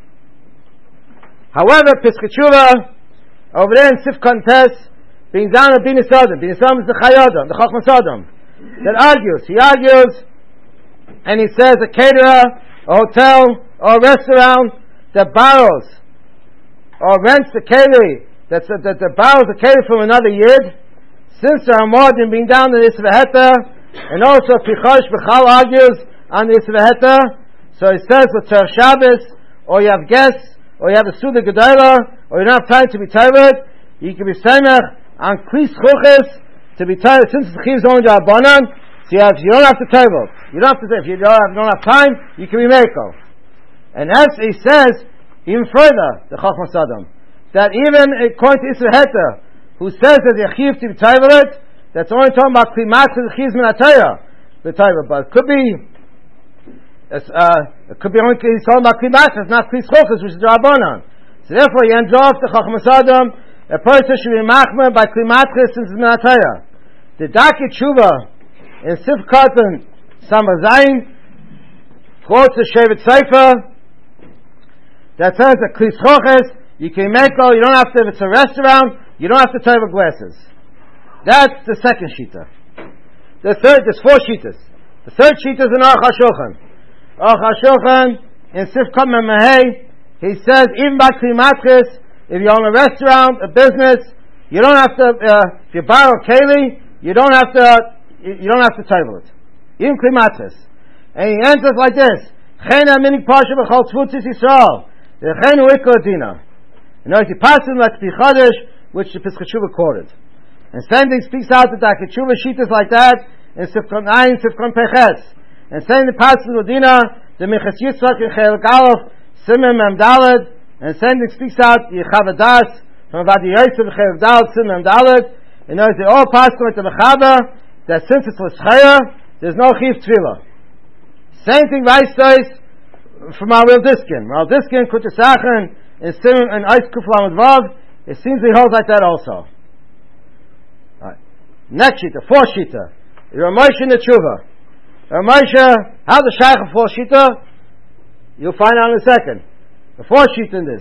However, Piskei Teshuva over there in Sifkon Tes brings down a Bina Sodom. Bina Sodom is the Chayodom, the Chachma Sodom, that argues. He argues, and he says a caterer, a hotel, or a restaurant that borrows or rents the keli, that that that borrows the keli from another yid, since the Hamodim being down the Isra Heter, and also Pichosh Bechal argues on the Isra Heter. So he says with Tzar Shabbos, or you have guests, or you have a Suda Gedolah, or you don't have time to be tired, you can be Semech on Kli Schuches to be tired, since the Chiv is only the Rabbanan, so you, have, you don't have to table. You don't have to, if you don't have, don't have time, you can be Meiko. And as he says, even further, the Chachma Sodom, that even according to Isra Heter, who says that the Chiv to be tired, that's only talking about Kli Matzah, the Chiv Min HaTorah, the tired, but it could be Uh, it could be only he's talking about Kli Matzah, not Kli Schuches, which is the Rabbanan. So therefore, he ends off the Chachma Sodom, a person should be machmer by Kli Matzah since it's Min HaTorah. The Daki Tshuva in Sif Katan Samar Zayin quotes the Shevet Sefer that says that Kli Schuches, you can make all, you don't have to, if it's a restaurant, you don't have to table glasses. That's the second shita. The third, there's four shitas. The third shita is in Aruch HaShulchan. Aruch HaShulchan in Sifkot Memahei, he says even by Kli Matzah, if you own a restaurant, a business, you don't have to. Uh, if you borrow keli, you don't have to. You don't have to table it. Even Kli Matzah. And he ends it like this: Chena minik pasha b'chol tzvutzis Yisrael. The chenu ikar dina. You know, if you pass him like the Chodesh, which the Piskei Teshuva quoted, and sending speaks out the Daki Tshuva shitas like that in Sifkon Ayin, Sifkon Peches. And saying the Pasuk Medina, the Minchas Yitzchak in Chelik Aleph, Simen Mem Daled, and sending speaks out Yechav Das from Avadi Yosef Chelik Daled, Simen Mem Daled, and knows they all pass with the Mechaber that since it's L'Schaya, there's no Chiv Tefillah. Same thing Rice says from our Real Diskin. Our Diskin Kutasachin in Simen and Ice Kuflam Vav. It seems he holds like that also. Right. Next shita, fourth shita. Ramesh in the Tshuva. Ramesh, how the Shaykh of fourth shita? You'll find out in a second. The fourth shita in this.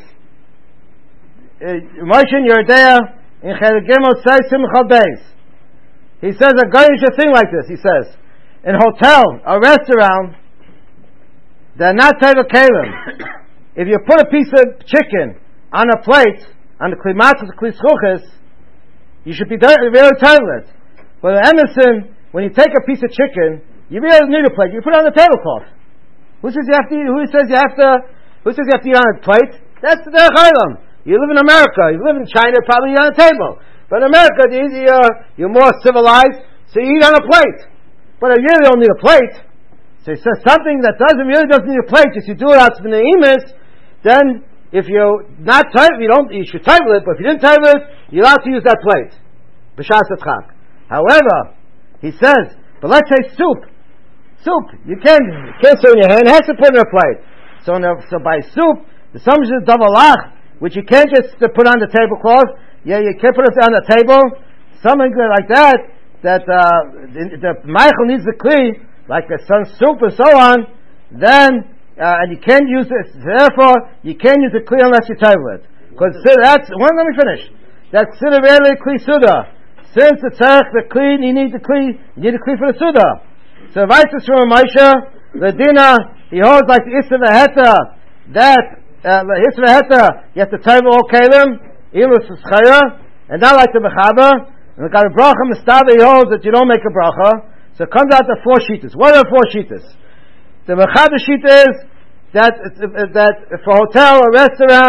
Ramesh in Yeridea in Chelik Gimel says Simchal Beis. He says a guy should think like this. He says, in hotel, a restaurant, they're not table kalim. If you put a piece of chicken on a plate, on the Kli Matzah, the Kli Schuches, you should be really table it. But at Emerson, when you take a piece of chicken, you really don't need a plate. You put it on the tablecloth. Who says you have to eat? Who says you have to? Who says you have to eat on a plate? That's the Derech Olam. You live in America. You live in China. Probably on a table. But in America, you're, you're more civilized, so you eat on a plate. But you really don't need a plate. So he says something that doesn't really doesn't need a plate. If you do it out to the emes, then if you're not table, you don't. You should table it. But if you didn't table it, you're allowed to use that plate. B'shas Tzchak. However, he says, but let's say soup. Soup, you can't, you can't serve in your hand, it has to put in a plate. So, the, so by soup, the some is double lach, which you can't just put on the tablecloth, yeah, you can't put it on the table, something like that, that uh, the, the Michael needs the kli, like the some soup and so on, then, uh, and you can't use it, therefore, you can't use the kli unless you table it. Because that's, well, let me finish. That's Siddur Veli Kli Suda. Since the tzarech, the kli, you need the kli, you need the kli for the Suda. So Vaisus from Moshe, the Dina, he holds like the Isra V'Heta, that, uh, the Isra V'Heta, you have to table all Kalim, even with S'chaya, and not like the Mechaber, and the guy Bracha Mistava, he holds that you don't make a Bracha, so it comes out to four Shitas. What are the four Shitas? The Mechaber Shita is, that, uh, that for a hotel or restaurant,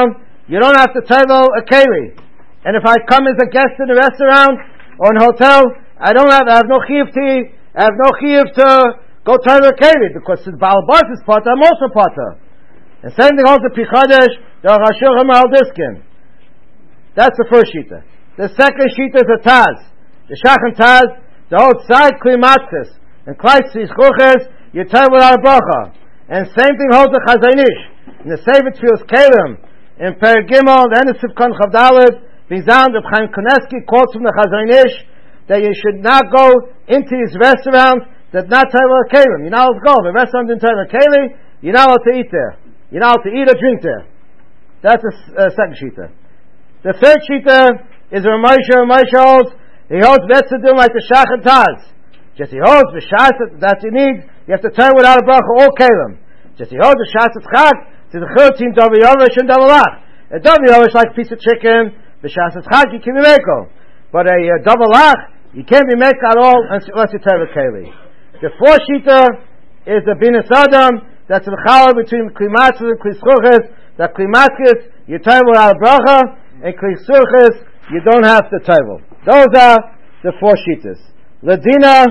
you don't have to tevel a keli. And if I come as a guest in a restaurant or in a hotel, I don't have, I have no chiyuv to eat, I have no chiyuv to go tevel a keli, because the Baal Bas is potter, I'm also potter. And same thing holds the Pichadesh, the Rashulchan Diskin. That's the first shita. The second shita is a Taz. The Shachan Taz, the whole side klimatzis, and Kleitzi Schuches, you tell without a bracha. And same thing holds the Chazon Ish. In the Sefer Tfilos Kelim, in Per Gimel, the end of Sivkon Chavdalet, Bizan of Chaim Koneski quotes from the Chazon Ish that you should not go into these restaurants that not tell a kelim. You're not allowed to go. The restaurant didn't tell a kelim, you're not allowed to eat there. You're not allowed to eat or drink there. That's the uh, second shita. The third shita is a Ramosha. Ramosha holds, he holds Vetzadim like the Shachan Taz. Just he holds the Shas that you need, you have to turn without a bracha or kelim. Just he holds the Shas Tzchak to the thirteen Davi Yovish and Davalach. A Davi Yovish like a piece of chicken, the Shas Tzchak you can be meko. But a uh, Davalach, you can't be meko at all unless you turn with kelim. The fourth shita is the Binas Adam. That's the challah between klimatzis and klischuches. That klimatzis you tevel without a bracha, and klischuches you don't have to tevel. Those are the four shitas. Ladina,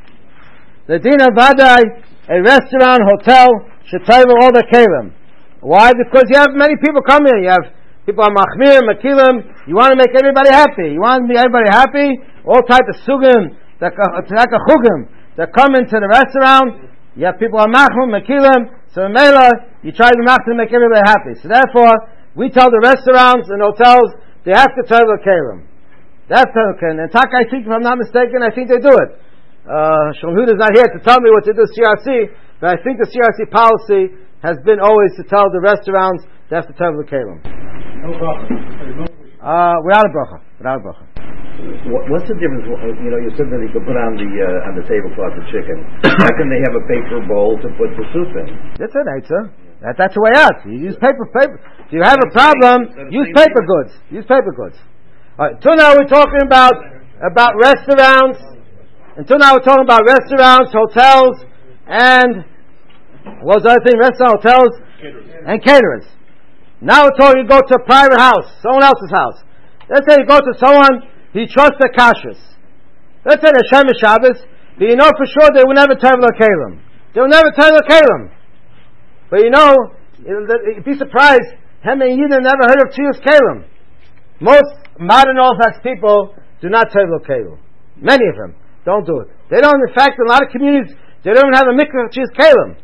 Ladina Vadai, a restaurant, hotel should tevel all the kelim. Why? Because you have many people come here. You have people are machmir, makilim. You want to make everybody happy. You want to make everybody happy. All type of sugim, like a chugim, that come into the restaurant. You have people on Machmum, Mekilim, so in Mela, you try to Machmum to make everybody happy. So therefore, we tell the restaurants and hotels, they have to tell the Kelim. They have to tell the Kelim. And Tak, I think, if I'm not mistaken, I think they do it. Uh, Shalom Huda is not here to tell me what to do C R C, but I think the C R C policy has been always to tell the restaurants they have to tell the Kelim. No bracha. Uh, without a bracha. Without a bracha. What, what's the difference? You know, you said that you could put on the uh, on the tablecloth the chicken. How can they have a paper bowl to put the soup in? That's it, Eitzah. That, that's the way out. You use paper, paper. If you have a problem, use paper goods. Use paper goods. All right. Until now, we're talking about about restaurants. Until now, we're talking about restaurants, hotels, and what was the other thing? Restaurants, hotels, caterers. and caterers. Now we're talking. You go to a private house, someone else's house. Let's say you go to someone. He trusts the kashrus. Let's say the Shem Shabbos, but you know for sure they will never tell the kelim. They will never tell the kelim. But you know, you'd be surprised, how many Yidden never heard of Tzius kelim. Most modern Orthodox people do not tell the kelim. Many of them don't do it. They don't, in fact, in a lot of communities, they don't even have a mikveh of Tzius kelim.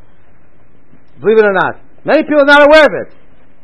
Believe it or not. Many people are not aware of it.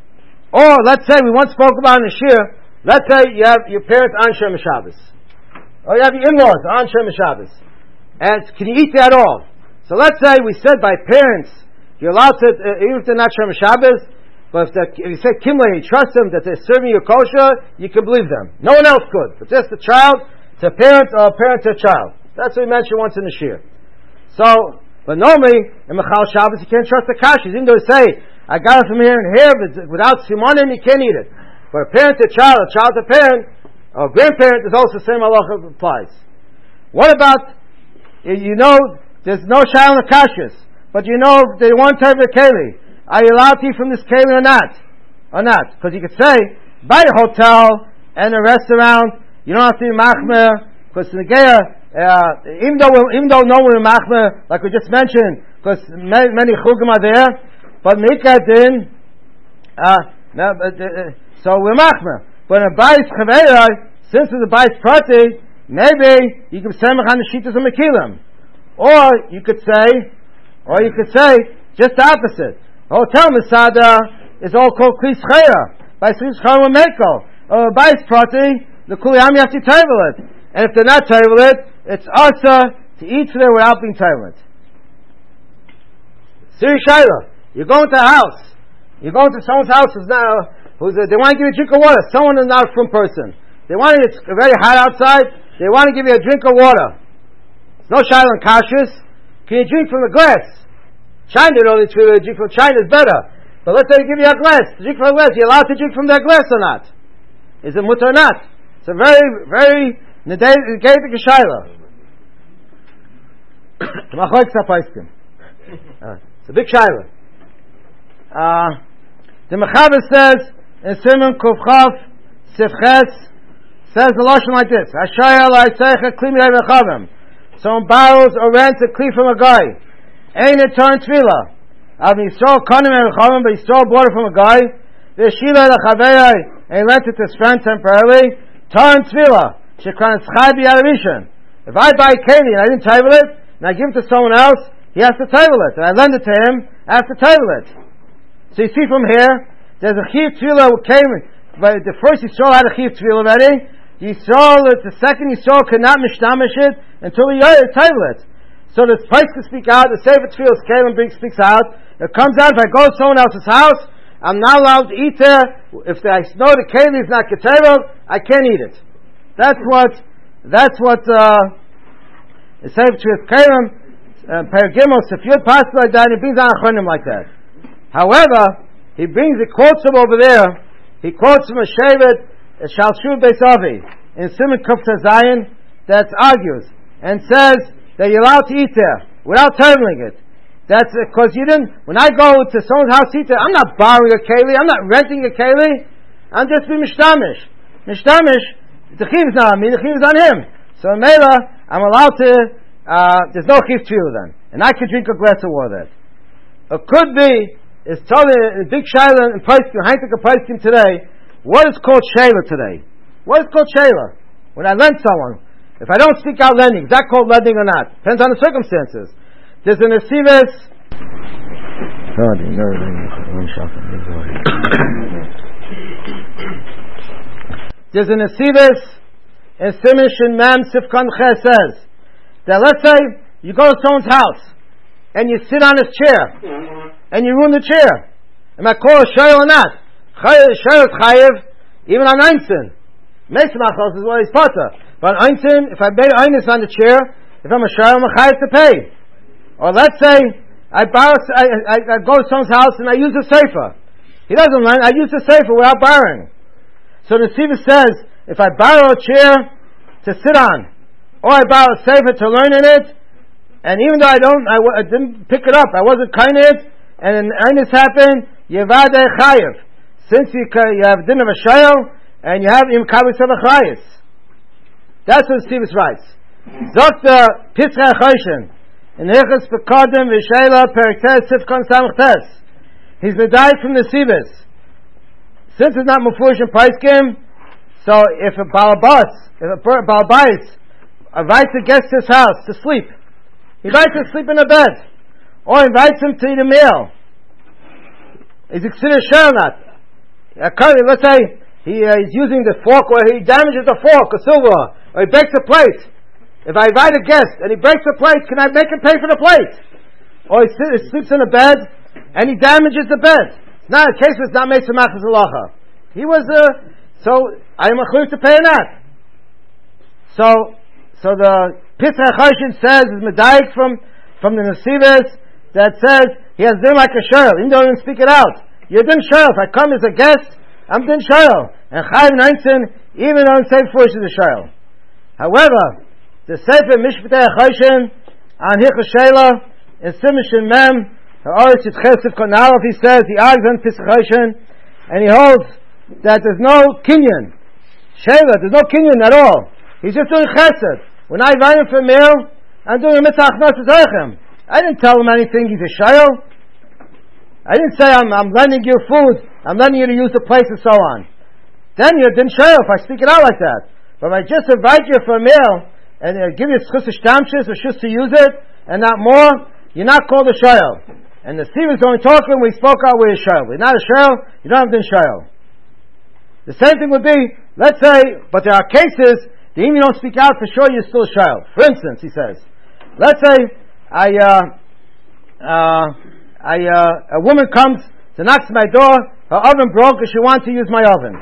Or, let's say, we once spoke about in the shir, let's say you have your parents on Shem Shabbos, or you have your in-laws on Shem Shabbos, and can you eat there at all? So let's say we said by parents, you're allowed to, uh, even if they're not Shem Shabbos, but if, if you say Kimle, you trust them that they're serving you kosher, you can believe them. No one else could, but just a child to a parent or a parent to a child. That's what we mentioned once in the shir. So, but normally in Mechal Shabbos you can't trust the kashas, even though you say, I got it from here and here, but without simonim you can't eat it. But a parent to a child, a child to a parent, or a grandparent is also the same halacha applies. What about, you know, there's no shayla on the kashrus, but you know they want to have a keli. Are you allowed to eat from this keli or not? Or not? Because you could say, by a hotel and a restaurant, you don't have to be machmer, because in the Geya, uh, even though even though no one is machmer, like we just mentioned, because many, many chugim are there, but mikadin, uh, no, uh, uh, so we're machmer. But in a bayis chaveira, since it's a bayis prati, maybe you can say on the shitas of mekilim, or you could say, or you could say just the opposite. Hotel Masada is all called klis chaya. Bayis chaya meko. Or bayis prati, the kuliyam you have to table it, and if they're not table it, it's asa to eat there without being table it. Siri Shaila, you're going to a house. You're going to someone's house who's now, who's a, they want to give you a drink of water. Someone is not a from person. They want it, it's very hot outside. They want to give you a drink of water. There's no Shaila and kashrus. Can you drink from the glass? China only to drink from China is better. But let's say they give you a glass. Drink from a glass. You're allowed to drink from that glass or not? Is it mutter or not? It's a very, very negative Shaila. It's a big Shaila. Uh, the Mechaber says, in Simon Kufchaf Sifches says the Lashon like this: Hashayah la'iseicha kli midei rechavim. Someone borrows or rents a kli from a guy. Ein it turn tefillah. Av Yisrael kanim rechavim, but Yisrael bought it from a guy. V'shila l'chavei and he lent it to his friend temporarily. Turn tefillah. Shekran eschai b'yad. If I buy a keli and I didn't table it, and I give it to someone else, he has to table it. And I lend it to him, I have to table it. So you see from here, there's a chiv tefillah who came, but the first Yisrael had a chiv tefillah already. Yisrael, the second Yisrael could not mishtamish it until he table it. So the price can speak out, the Sefer Tefillah, Kalim speaks out. It comes out, if I go to someone else's house, I'm not allowed to eat there. If I know the keli is not ketayvel, I can't eat it. That's what, that's what, uh, the Sefer Tefillah, Kalim, Pergimel, Sefiyot, Pastor like that, and he brings down Achronim like that. However, he brings, he quotes him over there, he quotes from a Shevet, Shalshu Beis Avi, in Simon Kufta Zion, that argues, and says that you're allowed to eat there, without tabling it. That's because you didn't, when I go to someone's house to eat there, I'm not borrowing a keli, I'm not renting a keli, I'm just being mishtamish. Mishtamish, the chiv is not on me, the chiv is on him. So in Mela, I'm allowed to, uh, there's no chiv tefillah then. And I could drink a glass of water. It could be, it's totally a big shayla in Paiskim, Heintika Paiskim today, what is called shayla today? What is called shayla? When I lend someone, if I don't speak out lending, is that called lending or not? Depends on the circumstances. There's an Asivis. There's an Asivis, and Simish and Mem Sifkan Ches says that let's say you go to someone's house and you sit on his chair and you ruin the chair. Am I called a shayla or not? Shayla chayiv even on einstein. Meismachos is what he's potter. But on einstein, if I made eines on the chair, if I'm a shayla, I'm a chayiv to pay. Or let's say I borrow, I, I, I go to someone's house and I use a sefer. He doesn't learn. I use the sefer without borrowing. So the Siva says, if I borrow a chair to sit on, or I borrow a sefer to learn in it, and even though I don't, I, I didn't pick it up, I wasn't kind of it, and an eines happened, yevadeh chayiv. Since you, you have din of a shayel, and you have im kabis of a chayis. That's what the Siva writes. Zokta Pitzra Choshen. In Echas Pekadim V'Shayla Periktes Sifkon Samachtes, he's medayik from the Sivas. Since it's not Mufurish and Paiskim, so if a balabas, if a balabais invites a guest to his house to sleep, he invites him to sleep in a bed, or invites him to eat a meal, is it considered shayla not? Let's say he uh, is using the fork, or he damages the fork or silver, or he breaks a plate. If I invite a guest and he breaks the plate, can I make him pay for the plate? Or he, sit, he sleeps in a bed and he damages the bed. It's not a case where it's not made to machas halacha. He was uh, so I am a chayv to pay or not. So, so the Pitzra Choshen says is medayik from from the Nesivos that says he has din like a shayl. Even though he didn't speak it out, you're din shayl. If I come as a guest, I'm din shayl. And chayiv neintzin, even though I'm saying for is a shayl. However, the Sefer Mishpatei Choshen on Hichas Shayla in Simish and Mem, the Oretz Yitzchesef Konalov, he says, he argues on Pitzra Choshen, and he holds that there's no kinyan. Shayla, there's no kinyan at all. He's just doing chesed. When I invite him for a meal, I'm doing a mitzvah achnos tzorchem. I didn't tell him anything, he's a shayl. I didn't say I'm, I'm lending you food, I'm letting you to use the place and so on. Then you didn't shayl if I speak it out like that. But if I just invite you for a meal, and uh, give you schus shtamshis or just to use it, and not more, you're not called a shayl. And the Stevens only talking, we spoke out with a shayl. We're not a shayl, you don't have to be shayl. The same thing would be, let's say, but there are cases, that even if you don't speak out, for sure you're still a shayl. For instance, he says, let's say, I, uh, uh, I, uh, a woman comes to knock at my door, her oven broke and she wants to use my oven.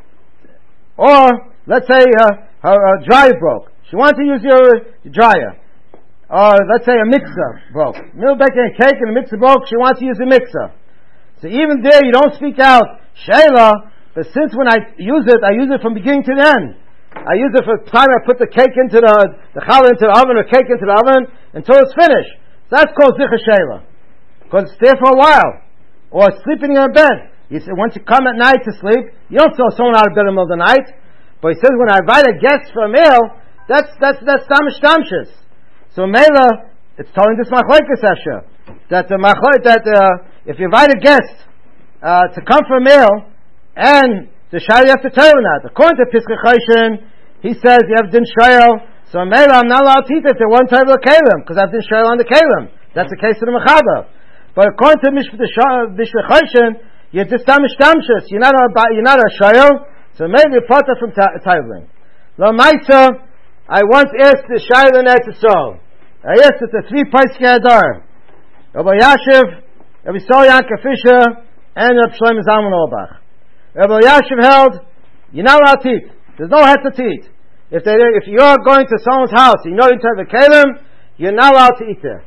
Or, let's say, uh, her, her dryer broke. She wants to use your, your dryer. Or let's say a mixer broke. Middle baking a cake and a mixer broke, she wants to use a mixer. So even there you don't speak out shayla, but since when I use it, I use it from beginning to the end. I use it for the time I put the cake into the, the challah into the oven, or cake into the oven, until it's finished. So that's called zichar shayla. Because it's there for a while. Or sleeping in a bed. He said, once you come at night to sleep, you don't throw someone out of bed in the middle of the night. But he says, when I invite a guest for a meal, that's, that's, that's tamish tamshis. So Mela, it's telling this machlokes Esher, that the machlokes, that, uh, if you invite a guest, uh, to come for a meal, and the shayla you have to tell him that. According to Piskei Choshen, he says, you have din shayla, so Mela, I'm not allowed to eat it, there one time of the kalim, because I have din shayla on the kalim. That's the case of the mechaber. But according to Piskei Choshen, you're just tamish tamshis, you're not a, you're not a shayla, so maybe part from tabling. Lo Maisa, I once asked the Shayla Netzisol. I asked it to three Paisei Adar. Rabbi Yashiv, Rabbi Sol Yanka Fisher, and Rabbi Shlomo Zalman Auerbach. Rabbi Yashiv held, you're not allowed to eat. There's no head to eat. If they, if you're going to someone's house, you know you have a kalim, you're not allowed to eat there.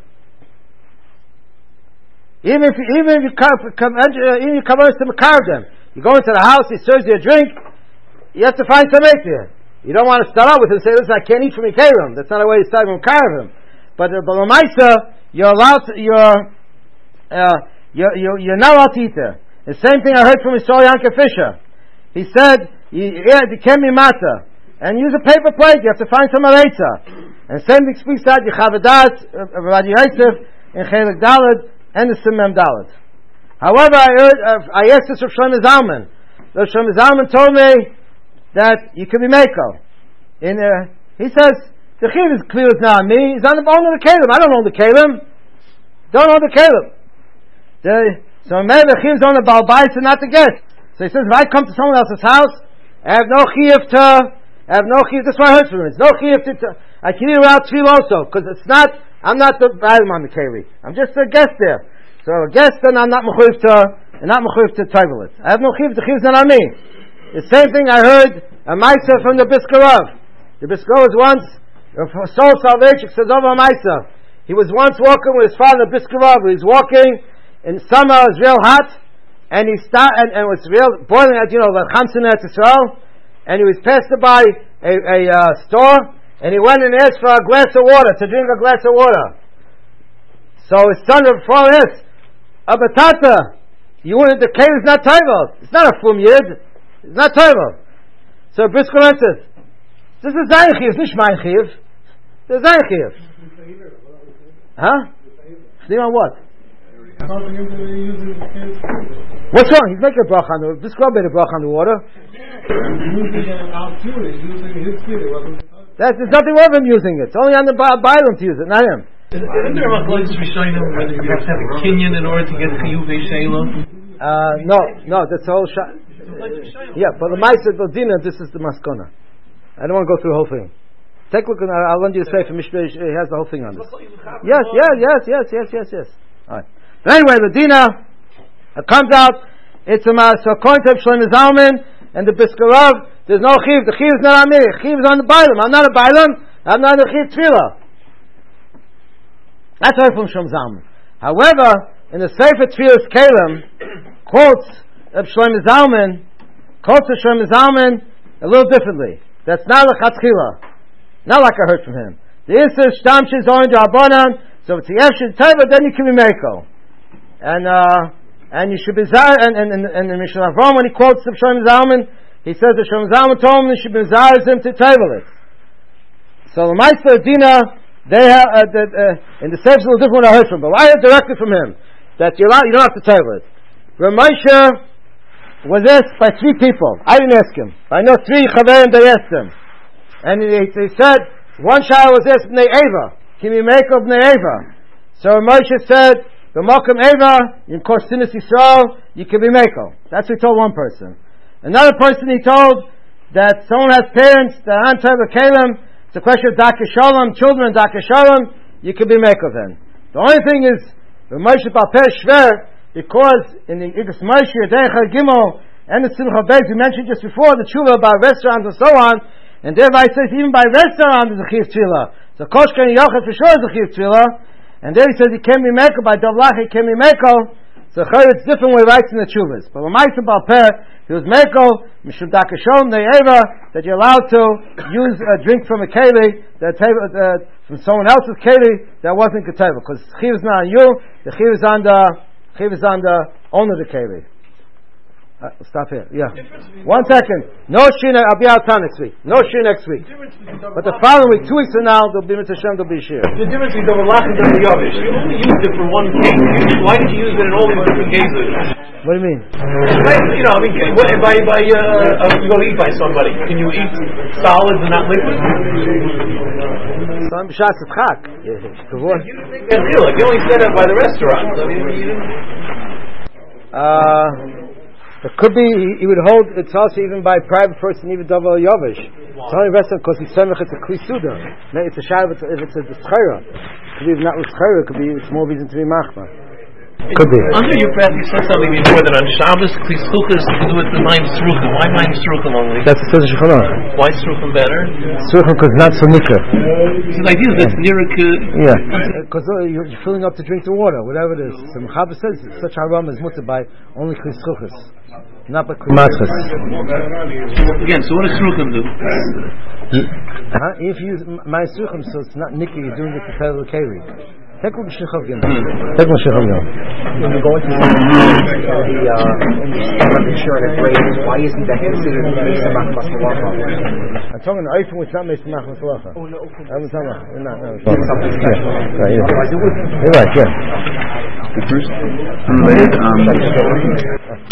Even if you, even if you come, come even if you come to them, you go into the house, he serves you a drink, you have to find some eight there. You don't want to start out with him and say, listen, I can't eat from Ikarim. That's not the way you start from Karim. But the Lamaisa, you're allowed to, you're, uh, you're, you're, you're not allowed to eat there. The same thing I heard from Yisrael Yanka Fisher. He said, yeah, the Kemi Mata. And use a paper plate, you have to find some Aretza. And the same thing speaks out, Yechavadat, Rabbi Yosef, and Chelik Dalet, and the Simem Dalet. However, I heard, uh, I asked this of Shlomo Zalman. The Shlomo Zalman told me that you can be Mako. In uh, he says the chiv is clear as now on me. He's on the owner of the kalim. I don't own the kalim. Don't own the kalim. The, so maybe the chiv is on the balbais and not the guest. So he says, if I come to someone else's house, I have no chiv to. I have no chiv. That's what I heard from him. It's no chiv to. to I can eat around tefillah also because it's not. I'm not the item on the keli. I'm just a guest there. So a guest, then I'm not mechuyev to. And not mechuyev to tribal it. I have no chiv. The chiv is not on me. The same thing I heard a Maisa from the Biskarov. The Biskarov was once a soul salvation says over a Maisa. He was once walking with his father Biskarov. He was walking in summer, it was real hot, and he started and, and it was real boiling at you know like Chamsin at Israel, and he was passed by a, a uh, store, and he went and asked for a glass of water to drink a glass of water. So his son before this, Abatata, you wanted the cave is not table. It's not a fum yid. It's not terrible. So Brisker says, this is Zayin Chiv, it's not mein Chiv. This is Zayin Chiv. Huh? Chdim on what? What's wrong? He's making a brach on the water. Brisker made a brach on the water. That's, there's nothing wrong with him using it. It's only on the Bible to use it, not him. Isn't there a machlokes Rishonim whether you have to have a kinyan in order to get chiyuv v'sheila? Uh, no, no, that's the whole shot. Yeah, but the Ma'aser Bodina, this is the Maskona. I don't want to go through the whole thing. Take a look, and I'll lend you the Sefer Mishnah. It has the whole thing on this. Yes, yes, yes, yes, yes, yes, yes. All right. But anyway, the Dina it comes out. It's a so according to Shlomo Zalman and the Biskarov, there's no chiv. The chiv is not on me. The chiv is on the Bailam. I'm not a Bailam. I'm not a chiv tefillah. That's right from Shlomo Zalman. However, in the Sefer Tefillah's Kalim, quotes of Shlomo Zalman, quotes of Shlomo Zalman a little differently. That's not like Chatzchila. Not like I heard from him. The answer is Shtamsh is on the Abanan, so if it's the Yeshid Teva, then you can be Meiko. And, uh, and you should be Zar, and, and, and, and the Mishnah Avram, when he quotes of Shlomo Zalman, he says that Shlomo Zalman told him you should be Zar him to Tevel it. So the Meister Dina, they have, uh, the, uh, in the Sefer is a little different what I heard from him, but I heard directly from him that you're not, you don't have to Tevel it. Ramesha was asked by three people. I didn't ask him. I know three Chaverim, they asked him. And he, he said, one child was asked Bnei Eva. Can you make of Bnei Eva? So Moshe said, B'mokum Eva, in Korsinis Yisrael, you can be Meko. That's what he told one person. Another person he told that someone has parents that aren't Teva Kalim, it's a question of Daka Shalom, children Daka Shalom, you can be Meko then. The only thing is, Moshe Balper Shver, because in the Igros Moshe, Decha Gimel, and the Simcha Beis, we mentioned just before, the tshuva about restaurants and so on, and thereby it says even by restaurant there's a Chiv Tefillah. So Koshka and Yochad for sure is a Chiv Tefillah, and there he says he can be Meko, by Dovlach he can be Meko, so it's different way writes in the tshuvas. But when Ma'aser Balper, he was Meko, Mishum Daka Shalom Ne'eva, that you're allowed to use a drink from a keli, that uh, from someone else's keli, that wasn't Keteva, because Chiv is not on you, the Chiv is on the Chiv is on the owner of the keli. Uh, stop here. Yeah. One second. No shir. I'll be out of town next week. No shir next week. But the following week, two weeks from now, there'll be Mitzvah Shem. There'll be shir. The difference between the Malach and the Yavish. You only used it for one case. Why did you use it in all these different cases? What do you mean? You know, I mean, what, by by uh, uh, you go to eat by somebody. Can you eat solids and not liquids? Some b'shas is chak. You didn't make that deal. Like you only said that by the restaurants. I mean, you didn't. Uh. It could be he, he would hold it's also even by private person, even double yavish. It's only restaurant because he's semich. It's a klisuda. It's a shav. If it's a schayra, it could be not with schayra. It could be it's more reason to be machma. Could be. Under your breath, you said something before that on Shabbos klisuchas to do with the nine sruchim. Why nine sruchim only? That's the Shulchan Aruch. Why sruchim better? Sruchim because not so nikah. So the idea is that's near a yeah, because uh, you're, you're filling up to drink the water, whatever it is. So Mechaber says such haram is mutter by only klisuchas. Not by klimatzes. Again, so what does sruchim do? Huh? If you use my sruchim, so it's not nikah, you're doing it to tell the keri. Take a look at Shechov Gimel. Take a look at Shechov Gimel. When you go into the the uh, insurance rates, why isn't that considered Mesa Machmas Malacha? I'm talking the iPhone, it's not Mesa Machmas Malacha. Oh no, okay. I'm talking about no, no. Something special. Yeah, right, yeah. You're right, yeah. The first related, um,